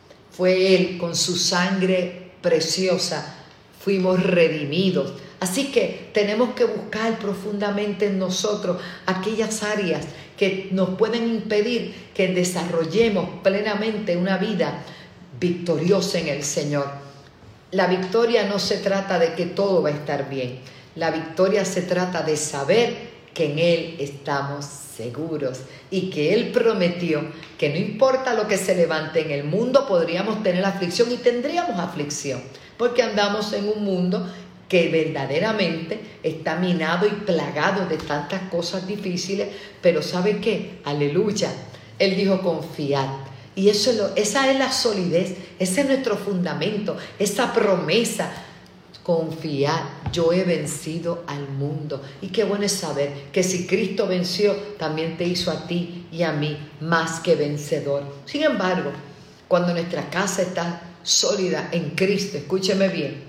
fue Él. Con su sangre preciosa fuimos redimidos. Así que tenemos que buscar profundamente en nosotros aquellas áreas que nos pueden impedir que desarrollemos plenamente una vida victoriosa en el Señor. La victoria no se trata de que todo va a estar bien. La victoria se trata de saber que en Él estamos seguros y que Él prometió que no importa lo que se levante en el mundo, podríamos tener aflicción y tendríamos aflicción, porque andamos en un mundo que verdaderamente está minado y plagado de tantas cosas difíciles, pero ¿sabe qué? Aleluya, Él dijo confiad. Y eso es lo, esa es la solidez, ese es nuestro fundamento, esa promesa. Confiar, yo he vencido al mundo. Y qué bueno es saber que si Cristo venció, también te hizo a ti y a mí más que vencedor. Sin embargo, cuando nuestra casa está sólida en Cristo, escúcheme bien,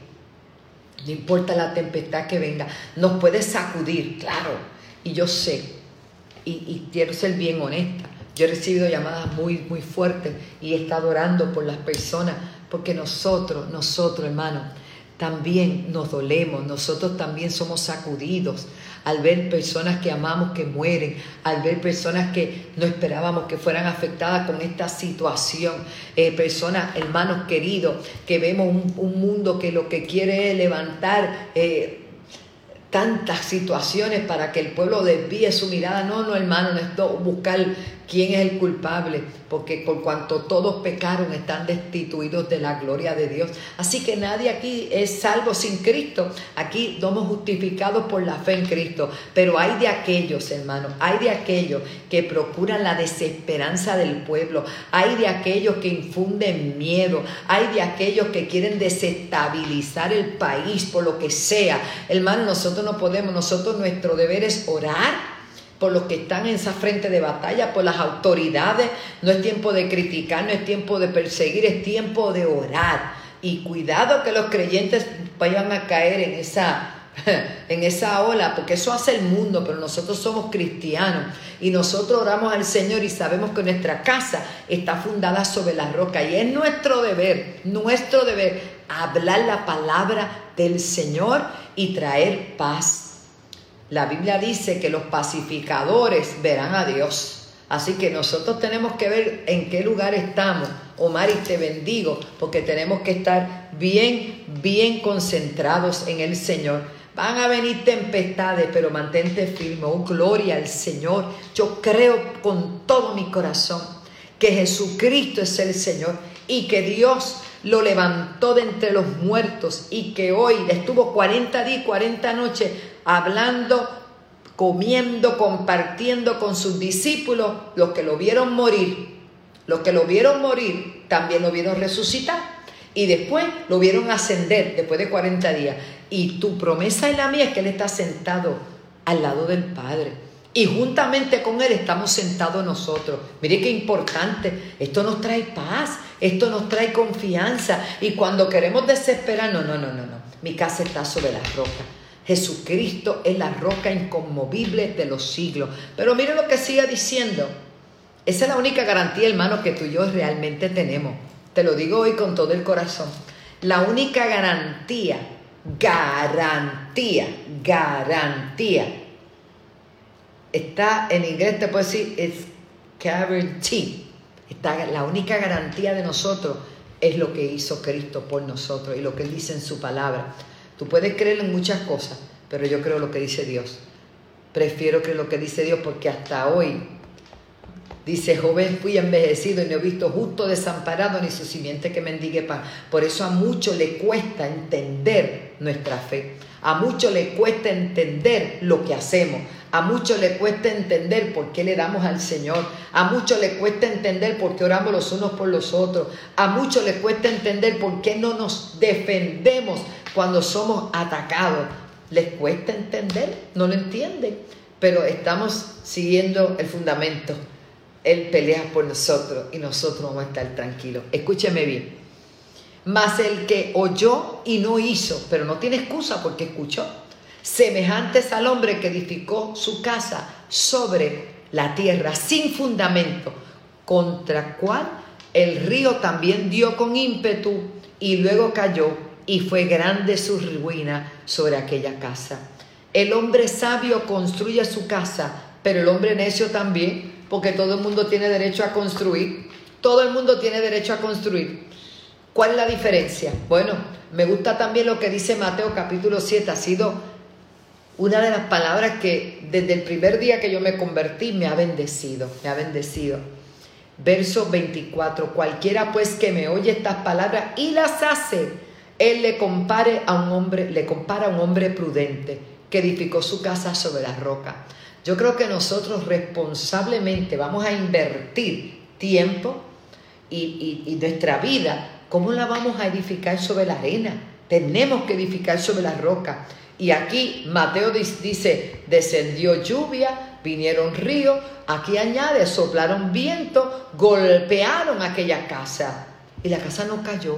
no importa la tempestad que venga, nos puede sacudir, claro. Y yo sé, y, y quiero ser bien honesta, yo he recibido llamadas muy, muy fuertes y he estado orando por las personas, porque nosotros, nosotros, hermanos, también nos dolemos, nosotros también somos sacudidos al ver personas que amamos que mueren, al ver personas que no esperábamos que fueran afectadas con esta situación, eh, personas, hermanos queridos, que vemos un, un mundo que lo que quiere es levantar eh, tantas situaciones para que el pueblo desvíe su mirada. No, no, hermano, no es buscar ¿quién es el culpable? Porque por cuanto todos pecaron, están destituidos de la gloria de Dios. Así que nadie aquí es salvo sin Cristo. Aquí somos justificados por la fe en Cristo. Pero hay de aquellos, hermanos, hay de aquellos que procuran la desesperanza del pueblo. Hay de aquellos que infunden miedo. Hay de aquellos que quieren desestabilizar el país por lo que sea. Hermano, nosotros no podemos. Nosotros, nuestro deber es orar por los que están en esa frente de batalla, por las autoridades. No es tiempo de criticar, no es tiempo de perseguir, es tiempo de orar. Y cuidado que los creyentes vayan a caer en esa, en esa ola, porque eso hace el mundo, pero nosotros somos cristianos y nosotros oramos al Señor y sabemos que nuestra casa está fundada sobre la roca, y es nuestro deber, nuestro deber hablar la palabra del Señor y traer paz. La Biblia dice que los pacificadores verán a Dios. Así que nosotros tenemos que ver en qué lugar estamos. Omar, y te bendigo, porque tenemos que estar bien, bien concentrados en el Señor. Van a venir tempestades, pero mantente firme. Oh, gloria al Señor. Yo creo con todo mi corazón que Jesucristo es el Señor y que Dios lo levantó de entre los muertos, y que hoy estuvo cuarenta días y cuarenta noches hablando, comiendo, compartiendo con sus discípulos. Los que lo vieron morir, los que lo vieron morir, también lo vieron resucitar, y después lo vieron ascender después de cuarenta días. Y tu promesa y la mía es que Él está sentado al lado del Padre, y juntamente con Él estamos sentados nosotros. Mire qué importante. Esto nos trae paz, esto nos trae confianza. Y cuando queremos desesperar, no, no, no, no, no. Mi casa está sobre la roca. Jesucristo es la roca inconmovible de los siglos. Pero mire lo que sigue diciendo. Esa es la única garantía, hermano, que tú y yo realmente tenemos. Te lo digo hoy con todo el corazón. La única garantía, garantía, garantía. Está en inglés, te puedo decir, es guarantee. Está, la única garantía de nosotros es lo que hizo Cristo por nosotros y lo que Él dice en su palabra. Tú puedes creer en muchas cosas, pero yo creo lo que dice Dios. Prefiero creer lo que dice Dios, porque hasta hoy dice: joven fui envejecido y no he visto justo desamparado ni su simiente que mendigue pan. Por eso a muchos le cuesta entender nuestra fe. A muchos le cuesta entender lo que hacemos. A muchos le cuesta entender por qué le damos al Señor. A muchos le cuesta entender por qué oramos los unos por los otros. A muchos le cuesta entender por qué no nos defendemos cuando somos atacados. Les cuesta entender, no lo entienden. Pero estamos siguiendo el fundamento. Él pelea por nosotros y nosotros vamos a estar tranquilos. Escúcheme bien. Mas el que oyó y no hizo, pero no tiene excusa porque escuchó, semejante es al hombre que edificó su casa sobre la tierra sin fundamento, contra cual el río también dio con ímpetu y luego cayó, y fue grande su ruina sobre aquella casa. El hombre sabio construye su casa, pero el hombre necio también, porque todo el mundo tiene derecho a construir. Todo el mundo tiene derecho a construir. ¿Cuál es la diferencia? Bueno, me gusta también lo que dice Mateo capítulo siete. Ha sido una de las palabras que desde el primer día que yo me convertí me ha bendecido, me ha bendecido. Verso veinticuatro. Cualquiera pues que me oye estas palabras y las hace, él le compare a un hombre, le compara a un hombre prudente que edificó su casa sobre la roca. Yo creo que nosotros responsablemente vamos a invertir tiempo y, y, y nuestra vida. ¿Cómo la vamos a edificar sobre la arena? Tenemos que edificar sobre la roca. Y aquí Mateo dice: descendió lluvia, vinieron ríos. Aquí añade: soplaron viento, golpearon aquella casa y la casa no cayó.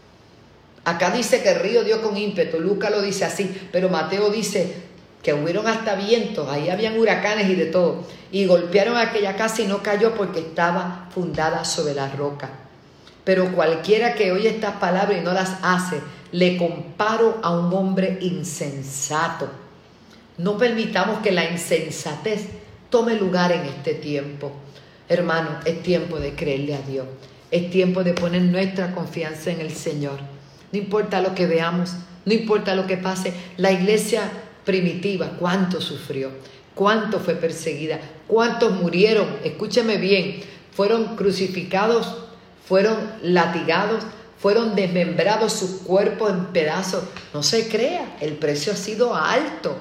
Acá dice que el río dio con ímpetu. Lucas lo dice así, pero Mateo dice que hubieron hasta vientos, ahí habían huracanes y de todo, y golpearon aquella casa y no cayó porque estaba fundada sobre la roca. Pero cualquiera que oye estas palabras y no las hace, le comparo a un hombre insensato. No permitamos que la insensatez tome lugar en este tiempo. Hermano, es tiempo de creerle a Dios. Es tiempo de poner nuestra confianza en el Señor. No importa lo que veamos, no importa lo que pase. La iglesia primitiva, ¿cuánto sufrió? cuánto fue perseguida, cuántos murieron, escúcheme bien, fueron crucificados, fueron latigados, fueron desmembrados sus cuerpos en pedazos. No se crea, el precio ha sido alto.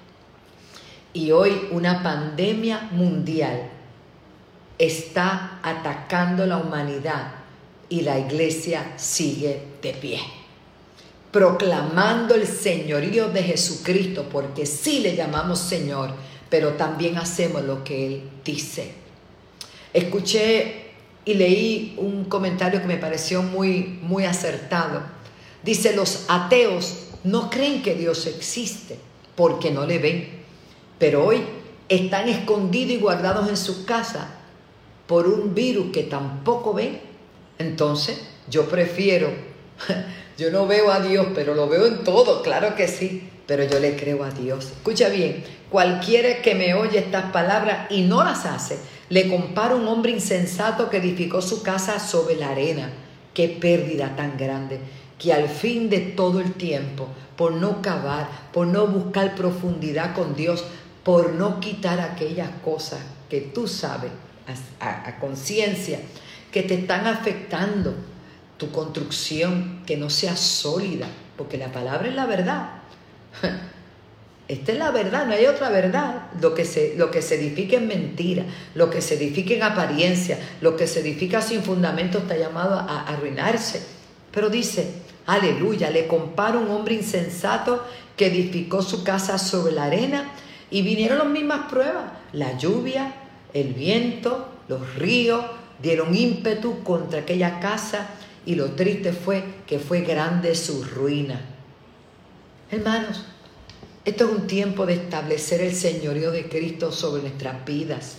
Y hoy una pandemia mundial está atacando la humanidad y la iglesia sigue de pie, proclamando el señorío de Jesucristo, porque sí le llamamos Señor, pero también hacemos lo que Él dice. Escuché y leí un comentario que me pareció muy, muy acertado. Dice, los ateos no creen que Dios existe porque no le ven, pero hoy están escondidos y guardados en sus casas por un virus que tampoco ven. Entonces, yo prefiero, yo no veo a Dios, pero lo veo en todo, claro que sí, pero yo le creo a Dios. Escucha bien, cualquiera que me oye estas palabras y no las hace, le comparo a un hombre insensato que edificó su casa sobre la arena. Qué pérdida tan grande, que al fin de todo el tiempo, por no cavar, por no buscar profundidad con Dios, por no quitar aquellas cosas que tú sabes a, a, a conciencia, que te están afectando tu construcción, que no sea sólida, porque la palabra es la verdad. Esta es la verdad, no hay otra verdad. Lo que se, lo que se edifica en mentira, lo que se edifica en apariencia, lo que se edifica sin fundamento está llamado a, a arruinarse. Pero dice, aleluya, le comparo a un hombre insensato que edificó su casa sobre la arena y vinieron las mismas pruebas. La lluvia, el viento, los ríos dieron ímpetu contra aquella casa y lo triste fue que fue grande su ruina. Hermanos, esto es un tiempo de establecer el señorío de Cristo sobre nuestras vidas.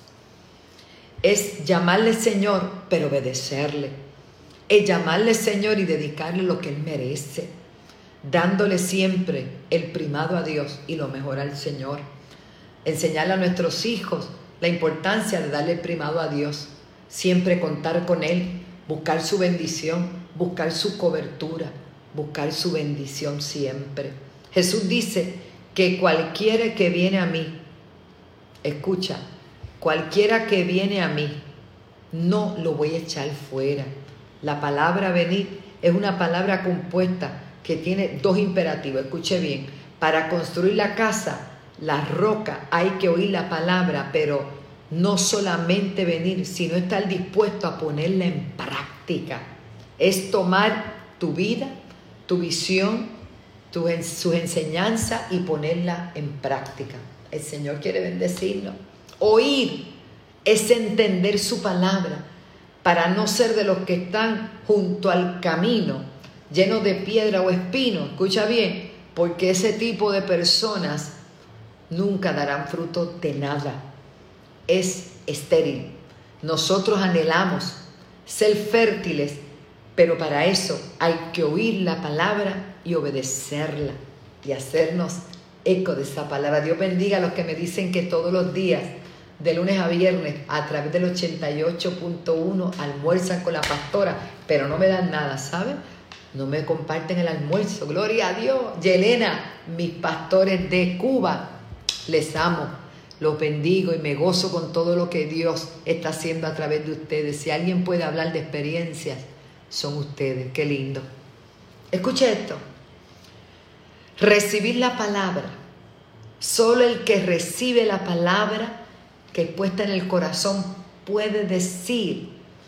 Es llamarle Señor, pero obedecerle. Es llamarle Señor y dedicarle lo que Él merece, dándole siempre el primado a Dios y lo mejor al Señor. Enseñarle a nuestros hijos la importancia de darle el primado a Dios, siempre contar con Él, buscar su bendición, buscar su cobertura, buscar su bendición siempre. Jesús dice que cualquiera que viene a mí, escucha, cualquiera que viene a mí, no lo voy a echar fuera. La palabra venir es una palabra compuesta que tiene dos imperativos. Escuche bien, para construir la casa, la roca, hay que oír la palabra, pero no solamente venir, sino estar dispuesto a ponerla en práctica. Es tomar tu vida, tu visión, tu, sus enseñanzas y ponerla en práctica. El Señor quiere bendecirnos. Oír es entender su palabra para no ser de los que están junto al camino, llenos de piedra o espino. Escucha bien, porque ese tipo de personas nunca darán fruto de nada. Es estéril. Nosotros anhelamos ser fértiles, pero para eso hay que oír la palabra y obedecerla y hacernos eco de esa palabra. Dios bendiga a los que me dicen que todos los días, de lunes a viernes, a través del ochenta y ocho punto uno almuerzan con la pastora, pero no me dan nada, ¿saben? No me comparten el almuerzo. Gloria a Dios. Yelena, mis pastores de Cuba, les amo, los bendigo y me gozo con todo lo que Dios está haciendo a través de ustedes. Si alguien puede hablar de experiencias, son ustedes. Qué lindo. Escuche esto. Recibir la palabra. Solo el que recibe la palabra que es puesta en el corazón puede decir,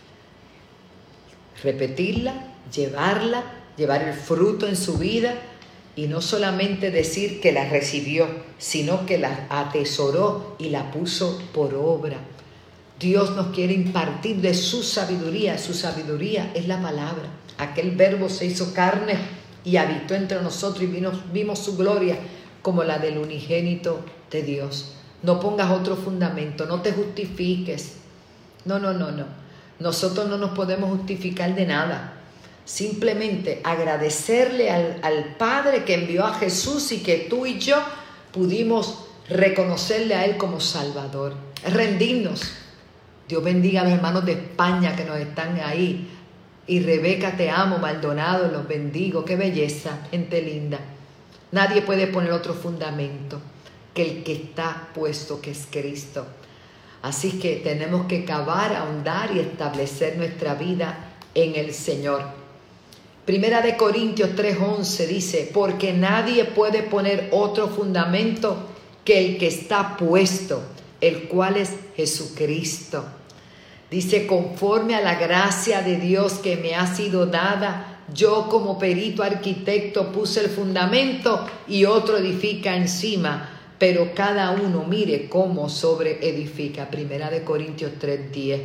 repetirla, llevarla, llevar el fruto en su vida y no solamente decir que la recibió, sino que la atesoró y la puso por obra. Dios nos quiere impartir de su sabiduría. Su sabiduría es la palabra. Aquel verbo se hizo carne y habitó entre nosotros y vino, vimos su gloria como la del unigénito de Dios. No pongas otro fundamento, no te justifiques. No, no, no, no. Nosotros no nos podemos justificar de nada. Simplemente agradecerle al, al Padre que envió a Jesús y que tú y yo pudimos reconocerle a Él como Salvador. Rendirnos. Dios bendiga a los hermanos de España que nos están ahí. Y Rebeca, te amo, Maldonado, los bendigo. Qué belleza, gente linda. Nadie puede poner otro fundamento. que el que está puesto, que es Cristo. Así que tenemos que cavar, ahondar y establecer nuestra vida en el Señor. Primera de Corintios tres once dice, porque nadie puede poner otro fundamento que el que está puesto, el cual es Jesucristo. Dice, conforme a la gracia de Dios que me ha sido dada, yo como perito arquitecto puse el fundamento y otro edifica encima, pero cada uno mire cómo sobre edifica. Primera de Corintios tres diez.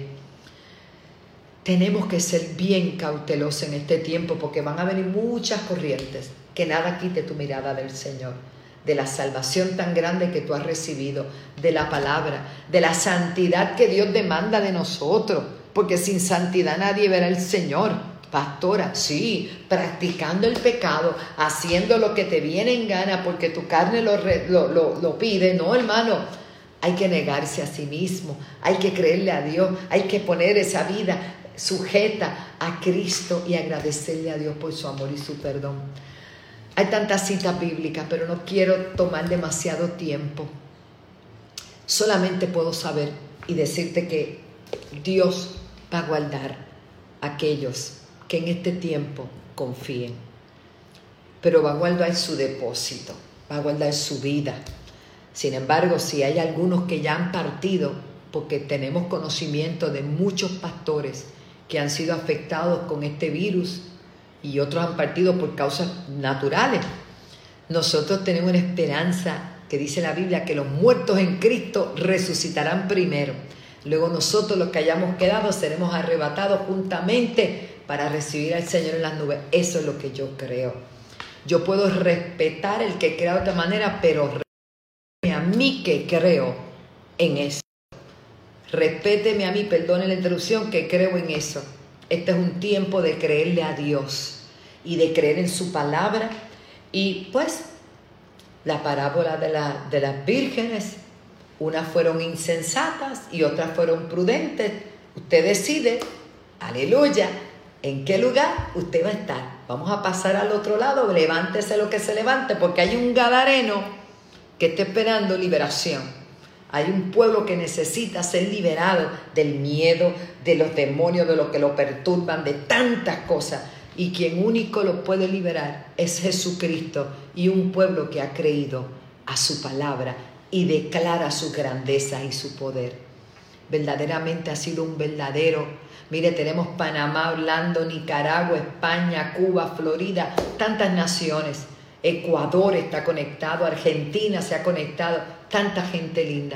Tenemos que ser bien cautelosos en este tiempo porque van a venir muchas corrientes. Que nada quite tu mirada del Señor, de la salvación tan grande que tú has recibido, de la palabra, de la santidad que Dios demanda de nosotros, porque sin santidad nadie verá al Señor. Pastora, sí, practicando el pecado, haciendo lo que te viene en gana porque tu carne lo, lo, lo, lo pide. No, hermano, hay que negarse a sí mismo, hay que creerle a Dios, hay que poner esa vida sujeta a Cristo y agradecerle a Dios por su amor y su perdón. Hay tantas citas bíblicas, pero no quiero tomar demasiado tiempo. Solamente puedo saber y decirte que Dios va a guardar a aquellos que en este tiempo confíen. Pero va a guardar su depósito, va a guardar su vida. Sin embargo, si hay algunos que ya han partido, porque tenemos conocimiento de muchos pastores que han sido afectados con este virus y otros han partido por causas naturales, nosotros tenemos una esperanza que dice la Biblia que los muertos en Cristo resucitarán primero. Luego nosotros los que hayamos quedado seremos arrebatados juntamente para recibir al Señor en las nubes. Eso es lo que yo creo. Yo puedo respetar el que crea de otra manera, pero respéteme a mí que creo en eso. Respéteme a mí, perdone la interrupción, que creo en eso. Este es un tiempo de creerle a Dios y de creer en su palabra. Y pues, la parábola de, la, de las vírgenes, unas fueron insensatas y otras fueron prudentes. Usted decide, aleluya, en qué lugar usted va a estar. Vamos a pasar al otro lado, levántese lo que se levante, porque hay un gadareno que está esperando liberación. Hay un pueblo que necesita ser liberado del miedo, de los demonios, de lo que lo perturban, de tantas cosas. Y quien único lo puede liberar es Jesucristo y un pueblo que ha creído a su palabra y declara su grandeza y su poder. Verdaderamente ha sido un verdadero. Mire, tenemos Panamá, Orlando, Nicaragua, España, Cuba, Florida, tantas naciones. Ecuador está conectado, Argentina se ha conectado, tanta gente linda.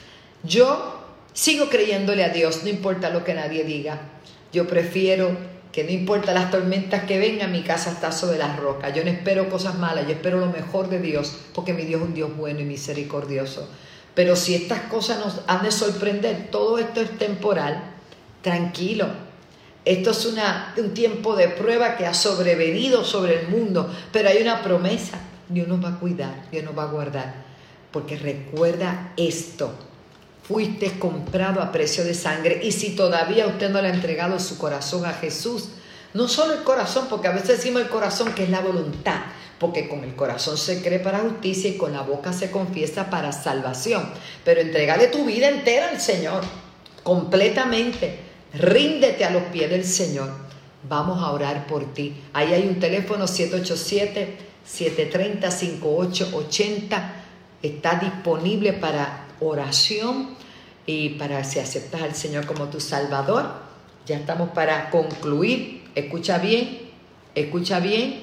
Yo sigo creyéndole a Dios, no importa lo que nadie diga. Yo prefiero que no importa las tormentas que vengan, mi casa está sobre las rocas. Yo no espero cosas malas, yo espero lo mejor de Dios, porque mi Dios es un Dios bueno y misericordioso. Pero si estas cosas nos han de sorprender, todo esto es temporal, tranquilo. Esto es una, un tiempo de prueba que ha sobrevenido sobre el mundo, pero hay una promesa. Dios nos va a cuidar, Dios nos va a guardar. Porque recuerda esto, fuiste comprado a precio de sangre, y si todavía usted no le ha entregado su corazón a Jesús, no solo el corazón, porque a veces decimos el corazón, que es la voluntad, porque con el corazón se cree para justicia y con la boca se confiesa para salvación. Pero entregale tu vida entera al Señor, completamente. Ríndete a los pies del Señor. Vamos a orar por ti. Ahí hay un teléfono siete ocho siete, siete tres cero, cinco ocho ocho cero. Está disponible para oración y para si aceptas al Señor como tu Salvador. Ya estamos para concluir. Escucha bien, escucha bien.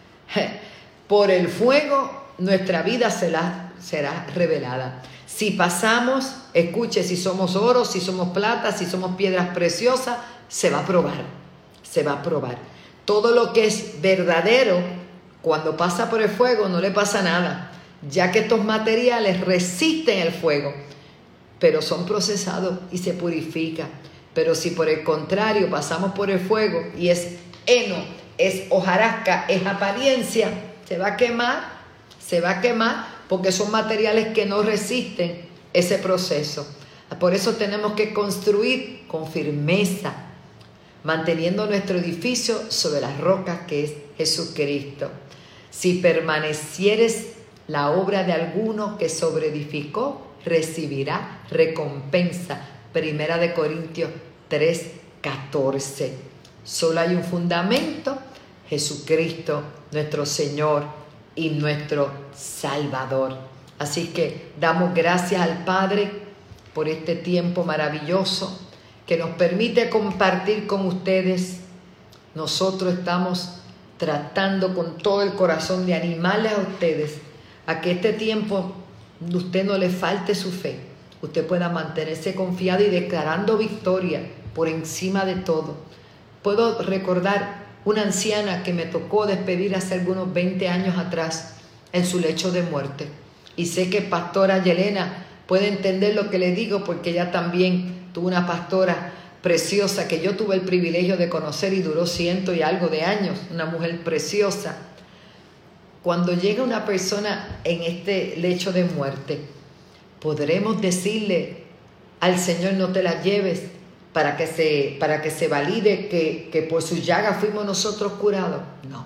Por el fuego nuestra vida será, será revelada. Si pasamos, escuche, si somos oro, si somos plata, si somos piedras preciosas, se va a probar, se va a probar. Todo lo que es verdadero, cuando pasa por el fuego, no le pasa nada, ya que estos materiales resisten el fuego, pero son procesados y se purifican. Pero si por el contrario pasamos por el fuego y es heno, es hojarasca, es apariencia, se va a quemar, se va a quemar, porque son materiales que no resisten ese proceso. Por eso tenemos que construir con firmeza, manteniendo nuestro edificio sobre las rocas que es Jesucristo. Si permanecieres la obra de alguno que sobreedificó recibirá recompensa. Primera de Corintios tres, catorce. Solo hay un fundamento: Jesucristo, nuestro Señor y nuestro Salvador. Así que damos gracias al Padre por este tiempo maravilloso que nos permite compartir con ustedes. Nosotros estamos tratando con todo el corazón de animarles a ustedes a que este tiempo usted no le falte su fe, usted pueda mantenerse confiado y declarando victoria por encima de todo. Puedo recordar una anciana que me tocó despedir hace algunos veinte años atrás en su lecho de muerte, y sé que pastora Yelena puede entender lo que le digo, porque ella también tuvo una pastora preciosa que yo tuve el privilegio de conocer y duró ciento y algo de años, una mujer preciosa. Cuando llega una persona en este lecho de muerte, ¿podremos decirle al Señor no te la lleves para que se, para que se valide que, que por su llaga fuimos nosotros curados? No.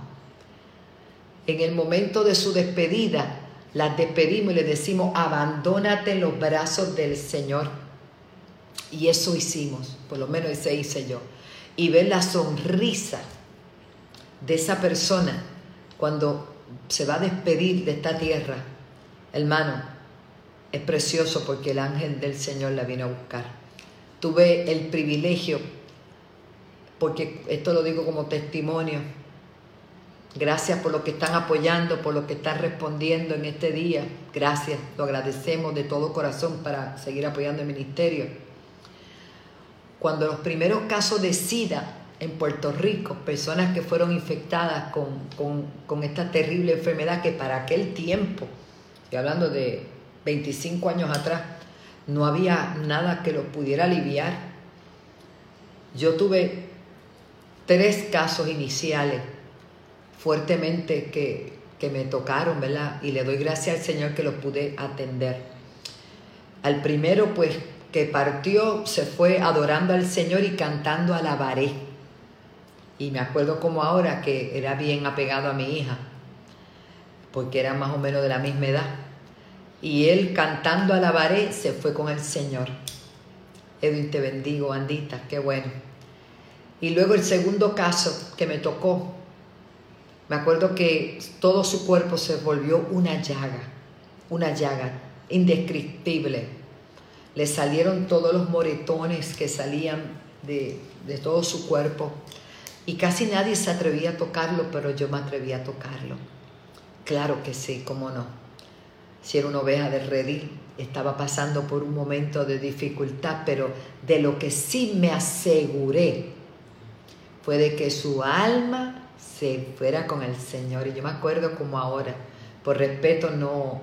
En el momento de su despedida, las despedimos y le decimos: abandónate en los brazos del Señor. Y eso hicimos, por lo menos ese hice yo. Y ver la sonrisa de esa persona cuando se va a despedir de esta tierra, hermano, es precioso, porque el ángel del Señor la vino a buscar. Tuve el privilegio, porque esto lo digo como testimonio, gracias por lo que están apoyando, por lo que están respondiendo en este día, gracias, lo agradecemos de todo corazón para seguir apoyando el ministerio. Cuando los primeros casos de SIDA en Puerto Rico, personas que fueron infectadas con, con, con esta terrible enfermedad que para aquel tiempo, estoy hablando de veinticinco años atrás, no había nada que lo pudiera aliviar. Yo tuve tres casos iniciales fuertemente que, que me tocaron, ¿verdad? Y le doy gracias al Señor que los pude atender. Al primero, pues, que partió, se fue adorando al Señor y cantando alabaré. Y me acuerdo como ahora que era bien apegado a mi hija, porque era más o menos de la misma edad. Y él cantando alabaré se fue con el Señor. Edwin, te bendigo, Andita, qué bueno. Y luego el segundo caso que me tocó, me acuerdo que todo su cuerpo se volvió una llaga, una llaga indescriptible. Le salieron todos los moretones que salían de, de todo su cuerpo. Y casi nadie se atrevía a tocarlo, pero yo me atreví a tocarlo. Claro que sí, cómo no. Si era una oveja de redil, estaba pasando por un momento de dificultad, pero de lo que sí me aseguré fue de que su alma se fuera con el Señor. Y yo me acuerdo como ahora, por respeto no,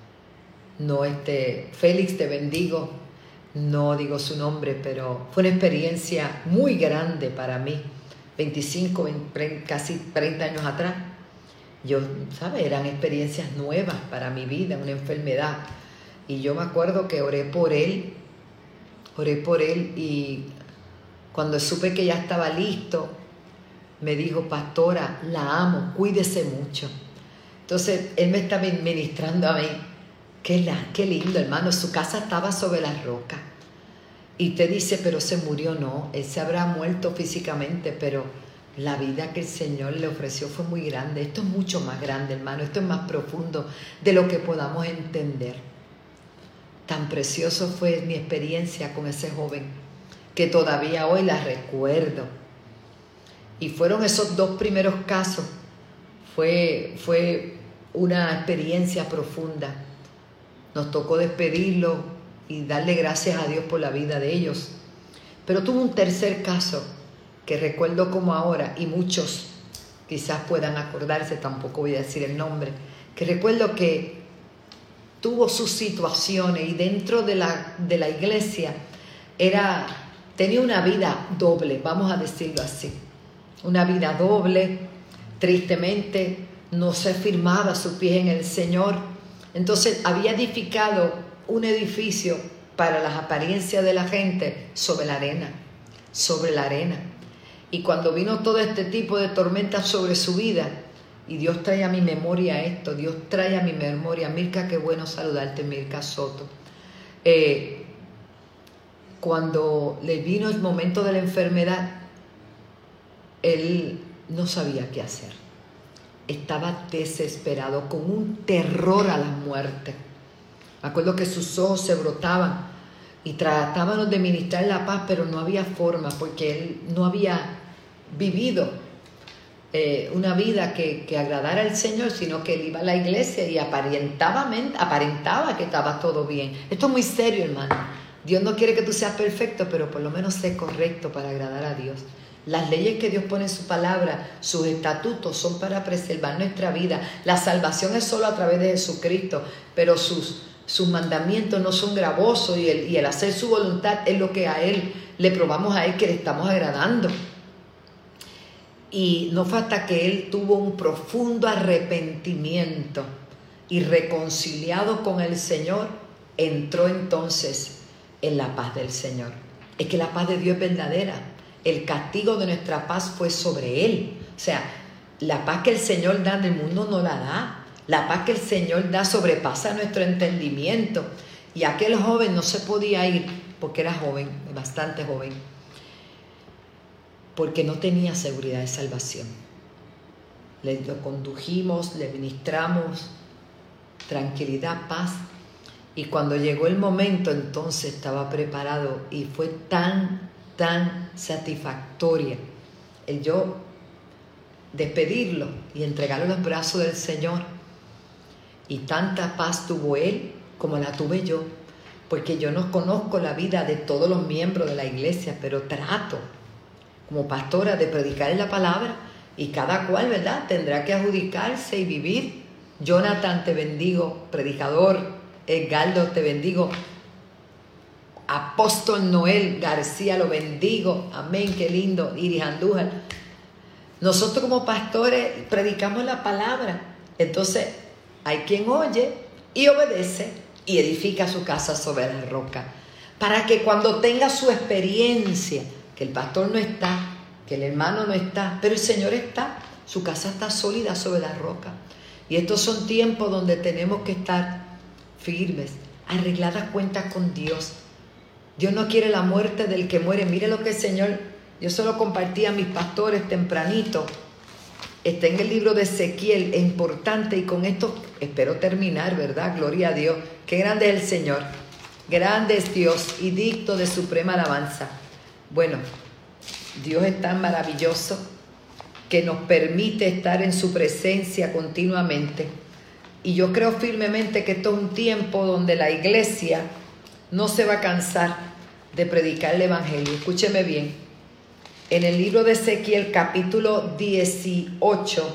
no este, Félix, te bendigo, no digo su nombre, pero fue una experiencia muy grande para mí. veinticinco, veinte, casi treinta años atrás, yo, ¿sabes? Eran experiencias nuevas para mi vida, una enfermedad. Y yo me acuerdo que oré por él, oré por él y cuando supe que ya estaba listo, me dijo: pastora, la amo, cuídese mucho. Entonces, él me está ministrando a mí. Qué, la, qué lindo, hermano, su casa estaba sobre las rocas. Y te dice: pero se murió. No, él se habrá muerto físicamente, pero la vida que el Señor le ofreció fue muy grande. Esto es mucho más grande, hermano, esto es más profundo de lo que podamos entender. Tan precioso fue mi experiencia con ese joven, que todavía hoy la recuerdo. Y fueron esos dos primeros casos, fue, fue una experiencia profunda. Nos tocó despedirlo y darle gracias a Dios por la vida de ellos. Pero tuvo un tercer caso que recuerdo como ahora, y muchos quizás puedan acordarse, tampoco voy a decir el nombre, que recuerdo que tuvo sus situaciones y dentro de la, de la iglesia era, tenía una vida doble, vamos a decirlo así, una vida doble, tristemente no se firmaba su pie en el Señor. Entonces había edificado un edificio para las apariencias de la gente sobre la arena, sobre la arena. Y cuando vino todo este tipo de tormentas sobre su vida, Y Dios trae a mi memoria esto, Dios trae a mi memoria. Mirka, qué bueno saludarte, Mirka Soto. Eh, cuando le vino el momento de la enfermedad, él no sabía qué hacer. Estaba desesperado, con un terror a la muerte. Me acuerdo que sus ojos se brotaban y tratábamos de ministrar la paz, pero no había forma, porque él no había vivido eh, una vida que, que agradara al Señor, sino que él iba a la iglesia y aparentaba, aparentaba que estaba todo bien. Esto es muy serio, hermano. Dios no quiere que tú seas perfecto, pero por lo menos sé correcto para agradar a Dios. Las leyes que Dios pone en su palabra, sus estatutos, son para preservar nuestra vida. La salvación es solo a través de Jesucristo, pero sus, sus mandamientos no son gravosos, y el, y el hacer su voluntad es lo que a Él le probamos a Él que le estamos agradando. Y no fue hasta que Él tuvo un profundo arrepentimiento y reconciliado con el Señor, entró entonces en la paz del Señor. Es que la paz de Dios es verdadera. El castigo de nuestra paz fue sobre Él. O sea, la paz que el Señor da en el mundo no la da. La paz que el Señor da sobrepasa nuestro entendimiento. Y aquel joven no se podía ir, porque era joven, bastante joven, porque no tenía seguridad de salvación. Le lo condujimos, le ministramos tranquilidad, paz. Y cuando llegó el momento, entonces estaba preparado, y fue tan tan satisfactoria el yo despedirlo y entregarlo en los brazos del Señor. Y tanta paz tuvo él como la tuve yo, porque yo no conozco la vida de todos los miembros de la iglesia, pero trato como pastora de predicar la palabra, y cada cual, ¿verdad?, tendrá que adjudicarse y vivir. Jonathan, te bendigo. Predicador Edgardo, te bendigo. Apóstol Noel García, lo bendigo. Amén, qué lindo. Iris Andújar. Nosotros como pastores predicamos la palabra. Entonces hay quien oye y obedece y edifica su casa sobre la roca. Para que cuando tenga su experiencia, que el pastor no está, que el hermano no está, pero el Señor está, su casa está sólida sobre la roca. Y estos son tiempos donde tenemos que estar firmes, arregladas cuentas con Dios. Dios no quiere la muerte del que muere. Mire lo que el Señor, yo se lo compartí a mis pastores tempranito. Está en el libro de Ezequiel, es importante, y con esto espero terminar, ¿verdad? Gloria a Dios. Qué grande es el Señor. Grande es Dios y digno de suprema alabanza. Bueno, Dios es tan maravilloso que nos permite estar en su presencia continuamente. Y yo creo firmemente que esto es un tiempo donde la iglesia no se va a cansar de predicar el evangelio. Escúcheme bien. En el libro de Ezequiel, capítulo dieciocho,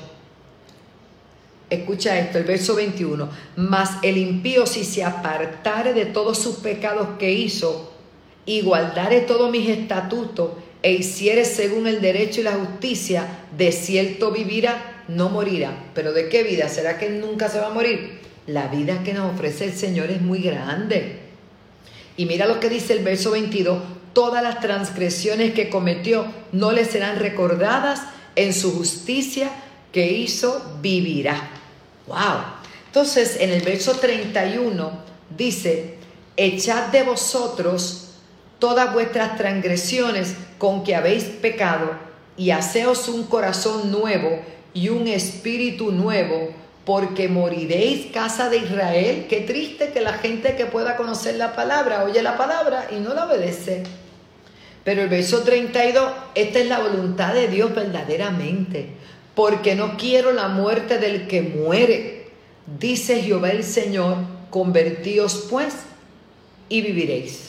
escucha esto, el verso veintiuno. Mas el impío, si se apartare de todos sus pecados que hizo, y guardare todos mis estatutos, e hiciere según el derecho y la justicia, de cierto vivirá, no morirá. ¿Pero de qué vida? ¿Será que nunca se va a morir? La vida que nos ofrece el Señor es muy grande. Y mira lo que dice el verso veintidós. Todas las transgresiones que cometió no le serán recordadas, en su justicia que hizo vivirá. ¡Wow! Entonces en el verso treinta y uno dice: echad de vosotros todas vuestras transgresiones con que habéis pecado, y haceos un corazón nuevo y un espíritu nuevo, porque moriréis, casa de Israel. Qué triste que la gente que pueda conocer la palabra oye la palabra y no la obedece. Pero el verso treinta y dos, esta es la voluntad de Dios verdaderamente, porque no quiero la muerte del que muere, dice Jehová el Señor. Convertíos pues y viviréis.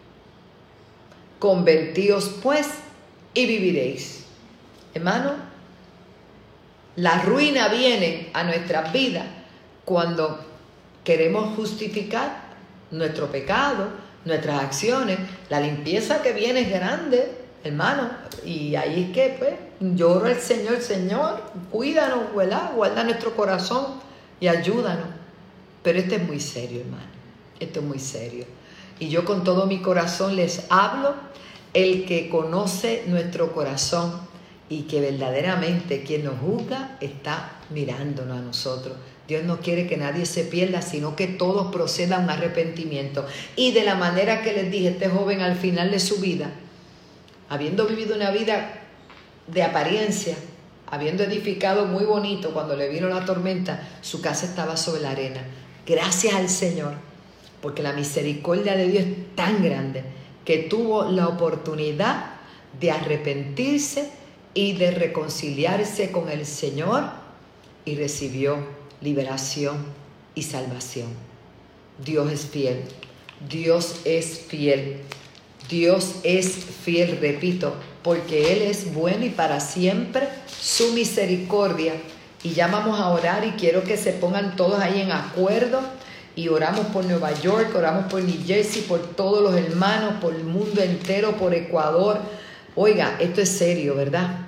Convertíos pues y viviréis. Hermano, la ruina viene a nuestras vidas cuando queremos justificar nuestro pecado, nuestras acciones. La limpieza que viene es grande, hermano, y ahí es que pues lloro al Señor: Señor, cuídanos, ¿verdad? Guarda nuestro corazón y ayúdanos. Pero esto es muy serio, hermano, esto es muy serio. Y yo con todo mi corazón les hablo, el que conoce nuestro corazón y que verdaderamente quien nos juzga está mirándonos a nosotros. Dios no quiere que nadie se pierda, sino que todos procedan a un arrepentimiento. Y de la manera que les dije, este joven al final de su vida, habiendo vivido una vida de apariencia, habiendo edificado muy bonito, cuando le vino la tormenta, su casa estaba sobre la arena. Gracias al Señor, porque la misericordia de Dios es tan grande que tuvo la oportunidad de arrepentirse y de reconciliarse con el Señor y recibió liberación y salvación. Dios es fiel, Dios es fiel, Dios es fiel, repito, porque Él es bueno y para siempre su misericordia. Y ya vamos a orar y quiero que se pongan todos ahí en acuerdo y oramos por Nueva York, oramos por New Jersey, por todos los hermanos, por el mundo entero, por Ecuador. Oiga, esto es serio, ¿verdad?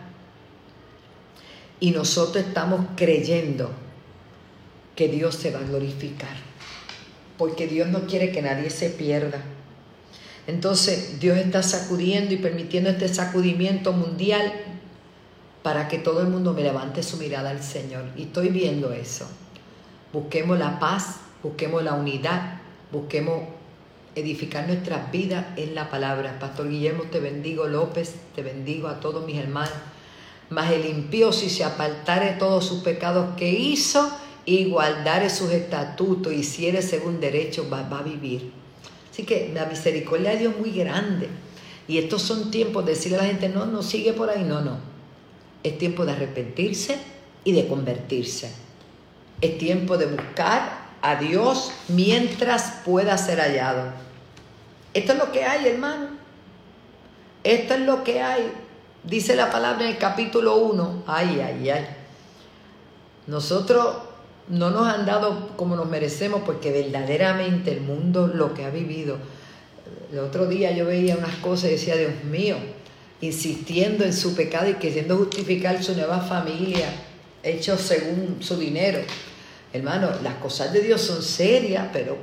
Y nosotros estamos creyendo que Dios se va a glorificar, porque Dios no quiere que nadie se pierda. Entonces Dios está sacudiendo y permitiendo este sacudimiento mundial para que todo el mundo me levante su mirada al Señor. Y estoy viendo eso. Busquemos la paz, busquemos la unidad, busquemos edificar nuestras vidas en la palabra. Pastor Guillermo, te bendigo. López, te bendigo a todos mis hermanos. Mas el impío, si se apartare de todos sus pecados que hizo y guardare sus estatutos, hiciere según derecho, va, va a vivir. Así que la misericordia de Dios es muy grande. Y estos son tiempos de decirle a la gente, no, no sigue por ahí, no, no. Es tiempo de arrepentirse y de convertirse. Es tiempo de buscar a Dios mientras pueda ser hallado. Esto es lo que hay, hermano. Esto es lo que hay. Dice la palabra en el capítulo uno. Ay, ay, ay. Nosotros no nos han dado como nos merecemos, porque verdaderamente el mundo lo que ha vivido. El otro día yo veía unas cosas y decía, Dios mío, insistiendo en su pecado y queriendo justificar su nueva familia, hecho según su dinero. Hermano, las cosas de Dios son serias, pero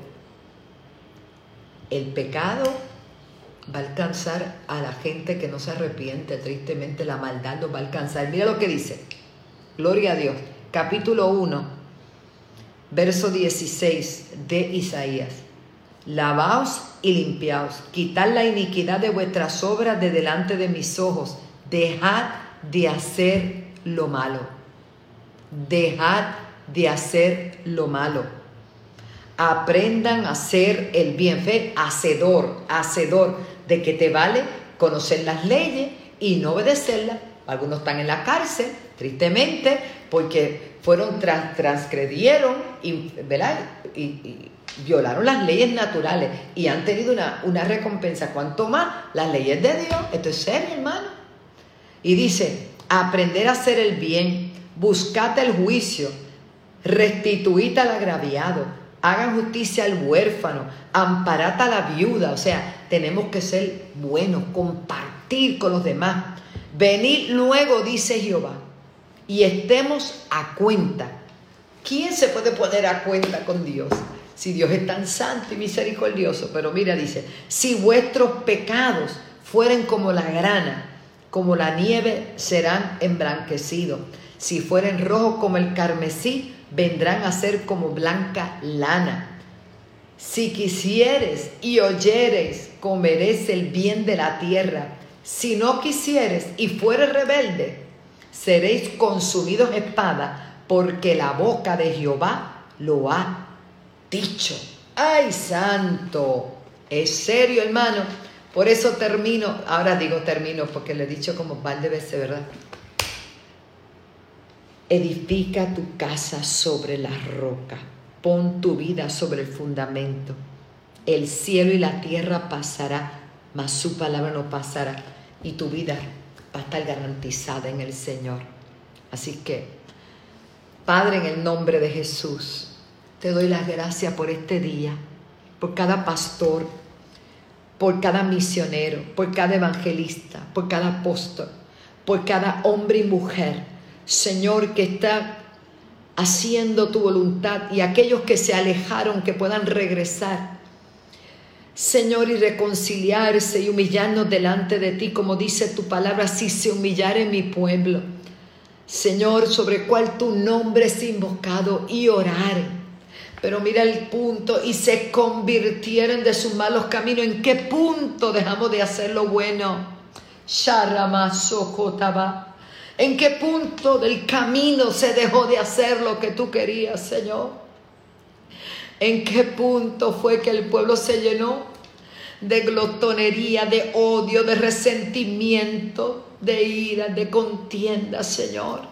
el pecado va a alcanzar a la gente que no se arrepiente. Tristemente la maldad los va a alcanzar. Mira lo que dice, gloria a Dios, capítulo uno, verso dieciséis de Isaías. Lavaos y limpiaos, quitad la iniquidad de vuestras obras de delante de mis ojos, dejad de hacer lo malo, dejad de hacer lo malo, aprendan a hacer el bien. Fe, hacedor, hacedor, de que te vale conocer las leyes y no obedecerlas. Algunos están en la cárcel, tristemente, porque fueron, trans, transgredieron y, ¿verdad? y, y violaron las leyes naturales y han tenido una, una recompensa. ¿Cuánto más? Las leyes de Dios. Esto es serio, hermano. Y dice, aprender a hacer el bien, buscad el juicio, restituid al agraviado, hagan justicia al huérfano, amparad a la viuda. O sea, tenemos que ser buenos, compartir con los demás. Venid luego, dice Jehová, y estemos a cuenta. ¿Quién se puede poner a cuenta con Dios? Si Dios es tan santo y misericordioso. Pero mira, dice, si vuestros pecados fueren como la grana, como la nieve serán emblanquecidos. Si fueren rojos como el carmesí, vendrán a ser como blanca lana. Si quisieres y oyeres, comeréis el bien de la tierra. Si no quisieres y fueres rebelde, seréis consumidos espada, porque la boca de Jehová lo ha dicho. ¡Ay, santo! Es serio, hermano. Por eso termino, ahora digo termino porque le he dicho como un par de veces, ¿verdad? Edifica tu casa sobre la roca. Pon tu vida sobre el fundamento. El cielo y la tierra pasará, mas su palabra no pasará. Y tu vida va a estar garantizada en el Señor. Así que, Padre, en el nombre de Jesús, te doy las gracias por este día, por cada pastor, por cada misionero, por cada evangelista, por cada apóstol, por cada hombre y mujer, Señor, que está haciendo tu voluntad, y aquellos que se alejaron que puedan regresar. Señor, y reconciliarse y humillarnos delante de ti, como dice tu palabra, si se humillare mi pueblo, Señor, sobre cual tu nombre es invocado, y oraren. Pero mira el punto, y se convirtieren de sus malos caminos. ¿En qué punto dejamos de hacer lo bueno? Sharamasokotaba. ¿En qué punto del camino se dejó de hacer lo que tú querías, Señor? ¿En qué punto fue que el pueblo se llenó de glotonería, de odio, de resentimiento, de ira, de contienda, Señor?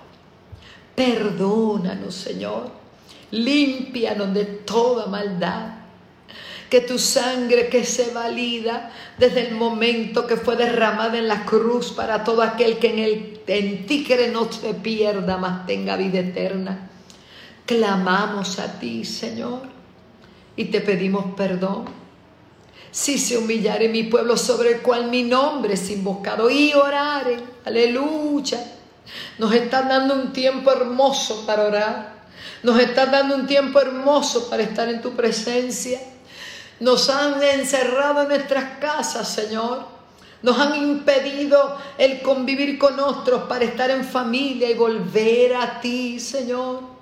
Perdónanos, Señor. Límpianos de toda maldad. Que tu sangre que se valida desde el momento que fue derramada en la cruz para todo aquel que en, el, en ti cree no se pierda, mas tenga vida eterna. Clamamos a ti, Señor. Y te pedimos perdón. Si se humillare mi pueblo sobre el cual mi nombre es invocado, y oraren, aleluya. Nos estás dando un tiempo hermoso para orar. Nos estás dando un tiempo hermoso para estar en tu presencia. Nos han encerrado en nuestras casas, Señor. Nos han impedido el convivir con otros para estar en familia y volver a ti, Señor.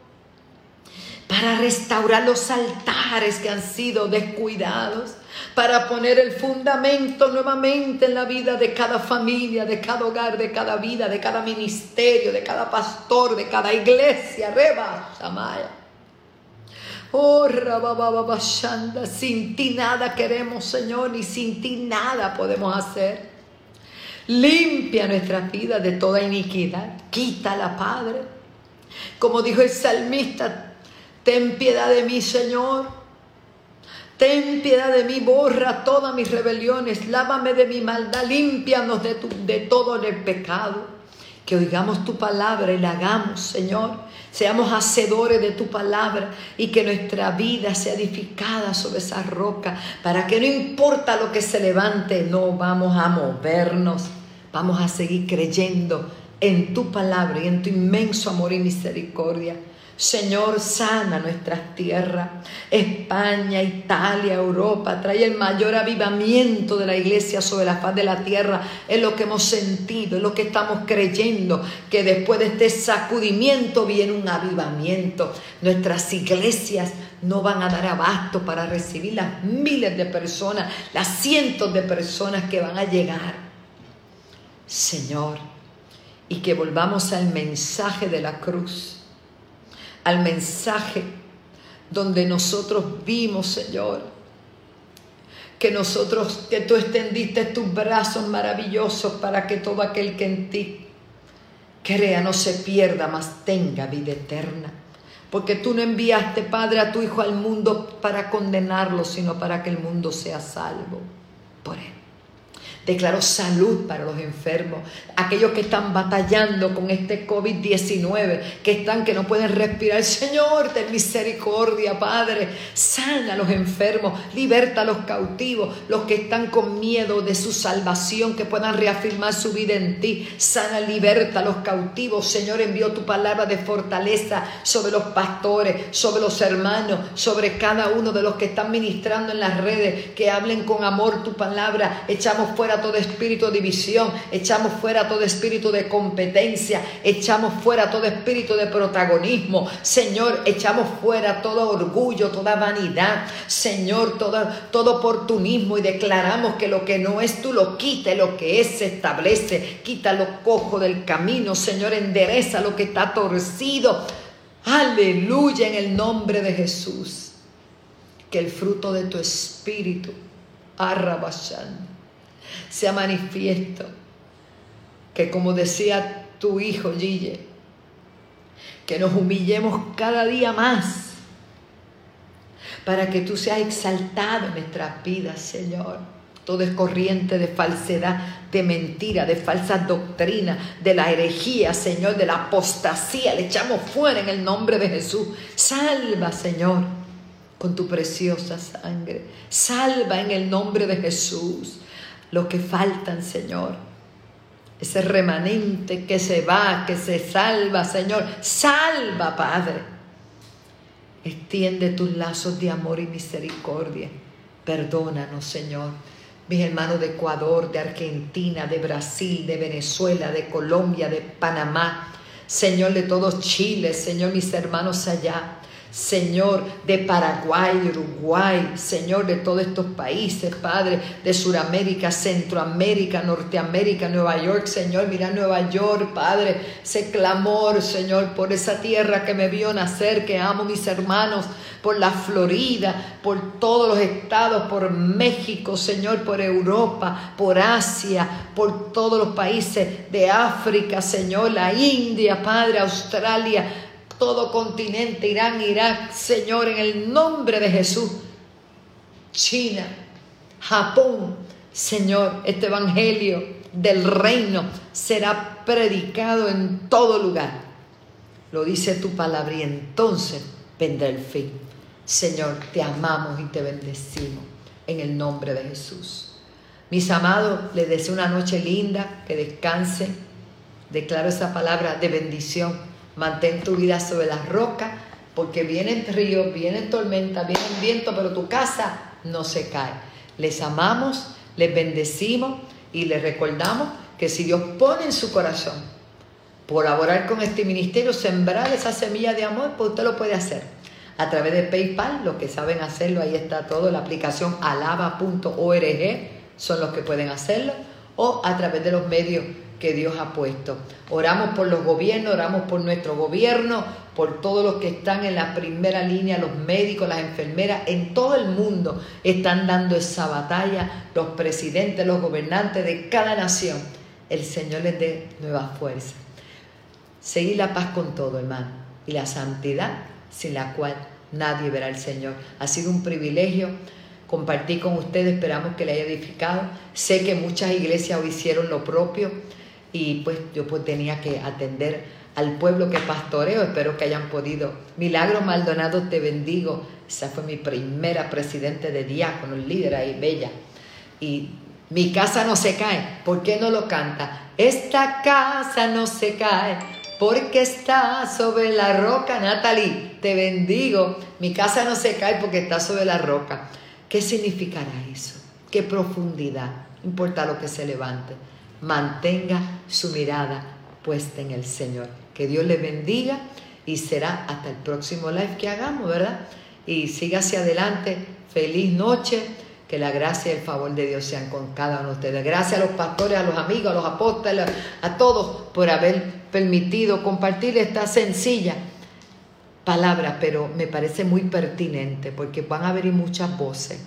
Para restaurar los altares que han sido descuidados, para poner el fundamento nuevamente en la vida de cada familia, de cada hogar, de cada vida, de cada ministerio, de cada pastor, de cada iglesia. Reba, Shamaya. Oh, Rabababashanda, sin ti nada queremos, Señor, y sin ti nada podemos hacer. Limpia nuestras vidas de toda iniquidad. Quítala, Padre. Como dijo el salmista, ten piedad de mí, Señor. Ten piedad de mí, borra todas mis rebeliones, lávame de mi maldad, límpianos de, tu, de todo el pecado. Que oigamos tu palabra y la hagamos, Señor. Seamos hacedores de tu palabra y que nuestra vida sea edificada sobre esa roca, para que no importa lo que se levante, no vamos a movernos. Vamos a seguir creyendo en tu palabra y en tu inmenso amor y misericordia. Señor, sana nuestras tierras, España, Italia, Europa. Trae el mayor avivamiento de la iglesia sobre la faz de la tierra. Es lo que hemos sentido, es lo que estamos creyendo, que después de este sacudimiento viene un avivamiento. Nuestras iglesias no van a dar abasto para recibir las miles de personas, las cientos de personas que van a llegar. Señor, y que volvamos al mensaje de la cruz, al mensaje donde nosotros vimos, Señor, que nosotros, que tú extendiste tus brazos maravillosos para que todo aquel que en ti crea no se pierda, mas tenga vida eterna. Porque tú no enviaste, Padre, a tu Hijo al mundo para condenarlo, sino para que el mundo sea salvo por él. Declaro salud para los enfermos, aquellos que están batallando con este COVID diecinueve, que están, que no pueden respirar. Señor, ten misericordia, Padre. Sana a los enfermos, liberta a los cautivos, los que están con miedo de su salvación, que puedan reafirmar su vida en ti. Sana, liberta a los cautivos. Señor, envío tu palabra de fortaleza sobre los pastores, sobre los hermanos, sobre cada uno de los que están ministrando en las redes, que hablen con amor tu palabra. Echamos fuera todo espíritu de división, echamos fuera todo espíritu de competencia, echamos fuera todo espíritu de protagonismo. Señor, echamos fuera todo orgullo, toda vanidad, Señor, todo, todo oportunismo, y declaramos que lo que no es, tú lo quites, lo que es se establece. Quita lo cojo del camino, Señor, endereza lo que está torcido. Aleluya, en el nombre de Jesús. Que el fruto de tu espíritu, arrabashando, sea manifiesto, que como decía tu hijo Gille, que nos humillemos cada día más para que tú seas exaltado en nuestras vidas, Señor. Todo es corriente de falsedad, de mentira, de falsas doctrinas, de la herejía, Señor, de la apostasía. Le echamos fuera en el nombre de Jesús. Salva, Señor, con tu preciosa sangre. Salva en el nombre de Jesús los que faltan, Señor. Ese remanente que se va, que se salva, Señor. Salva, Padre. Extiende tus lazos de amor y misericordia Perdónanos, Señor. Mis hermanos de Ecuador, de Argentina, de Brasil, de Venezuela, de Colombia, de Panamá. Señor, de todo Chile, Señor, mis hermanos allá. Señor, de Paraguay, Uruguay, Señor, de todos estos países, Padre, de Sudamérica, Centroamérica, Norteamérica, Nueva York, Señor, mira Nueva York, Padre, ese clamor, Señor, por esa tierra que me vio nacer, que amo mis hermanos, por la Florida, por todos los estados, por México, Señor, por Europa, por Asia, por todos los países de África, Señor, la India, Padre, Australia, todo continente, Irán, Irak, Señor, en el nombre de Jesús. China, Japón, Señor, este evangelio del reino será predicado en todo lugar. Lo dice tu palabra y entonces vendrá el fin. Señor, te amamos y te bendecimos en el nombre de Jesús. Mis amados, les deseo una noche linda, que descansen. Declaro esa palabra de bendición. Mantén tu vida sobre las rocas, porque vienen ríos, vienen tormentas, vienen vientos, pero tu casa no se cae. Les amamos, les bendecimos y les recordamos que si Dios pone en su corazón colaborar con este ministerio, sembrar esa semilla de amor, pues usted lo puede hacer. A través de PayPal, los que saben hacerlo, ahí está todo, la aplicación alaba punto org, son los que pueden hacerlo, o a través de los medios que Dios ha puesto. Oramos por los gobiernos, oramos por nuestro gobierno, por todos los que están en la primera línea, los médicos, las enfermeras, en todo el mundo están dando esa batalla, los presidentes, los gobernantes de cada nación. El Señor les dé nueva fuerza. Seguir la paz con todo, hermano, y la santidad sin la cual nadie verá al Señor. Ha sido un privilegio compartir con ustedes, esperamos que le haya edificado. Sé que muchas iglesias hoy hicieron lo propio, y pues yo pues tenía que atender al pueblo que pastoreo. Espero que hayan podido. Milagros Maldonado, te bendigo. Esa fue mi primera presidente de diáconos, líder ahí, bella. Y mi casa no se cae. ¿Por qué no lo canta? Esta casa no se cae porque está sobre la roca. Natalie, te bendigo. Mi casa no se cae porque está sobre la roca. ¿Qué significará eso? ¿Qué profundidad? No importa lo que se levante. Mantenga su mirada puesta en el Señor. Que Dios le bendiga y será hasta el próximo live que hagamos, ¿verdad? Y siga hacia adelante. Feliz noche. Que la gracia y el favor de Dios sean con cada uno de ustedes. Gracias a los pastores, a los amigos, a los apóstoles, a todos por haber permitido compartir esta sencilla palabra, pero me parece muy pertinente porque van a haber muchas voces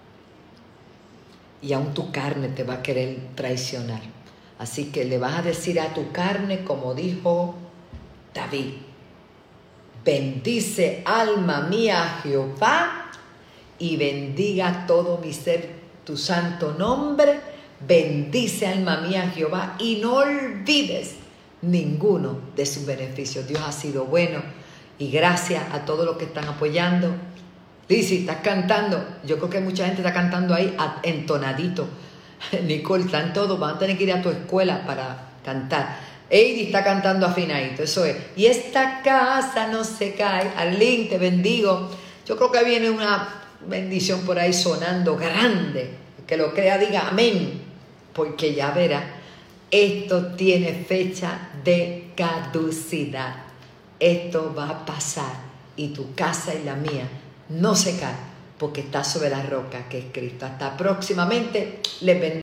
y aún tu carne te va a querer traicionar. Así que le vas a decir a tu carne, como dijo David: bendice alma mía a Jehová y bendiga todo mi ser tu santo nombre. Bendice alma mía a Jehová y no olvides ninguno de sus beneficios. Dios ha sido bueno y gracias a todos los que están apoyando. Lizzy, estás cantando. Yo creo que mucha gente está cantando ahí entonadito. Nicole, están todos, van a tener que ir a tu escuela para cantar. Eddie está cantando afinadito, eso es. Y esta casa no se cae. Arlene, te bendigo. Yo creo que viene una bendición por ahí sonando grande. Que lo crea, diga amén. Porque ya verá, esto tiene fecha de caducidad. Esto va a pasar y tu casa y la mía no se cae porque está sobre la roca que es Cristo. Hasta próximamente. Les bendigo.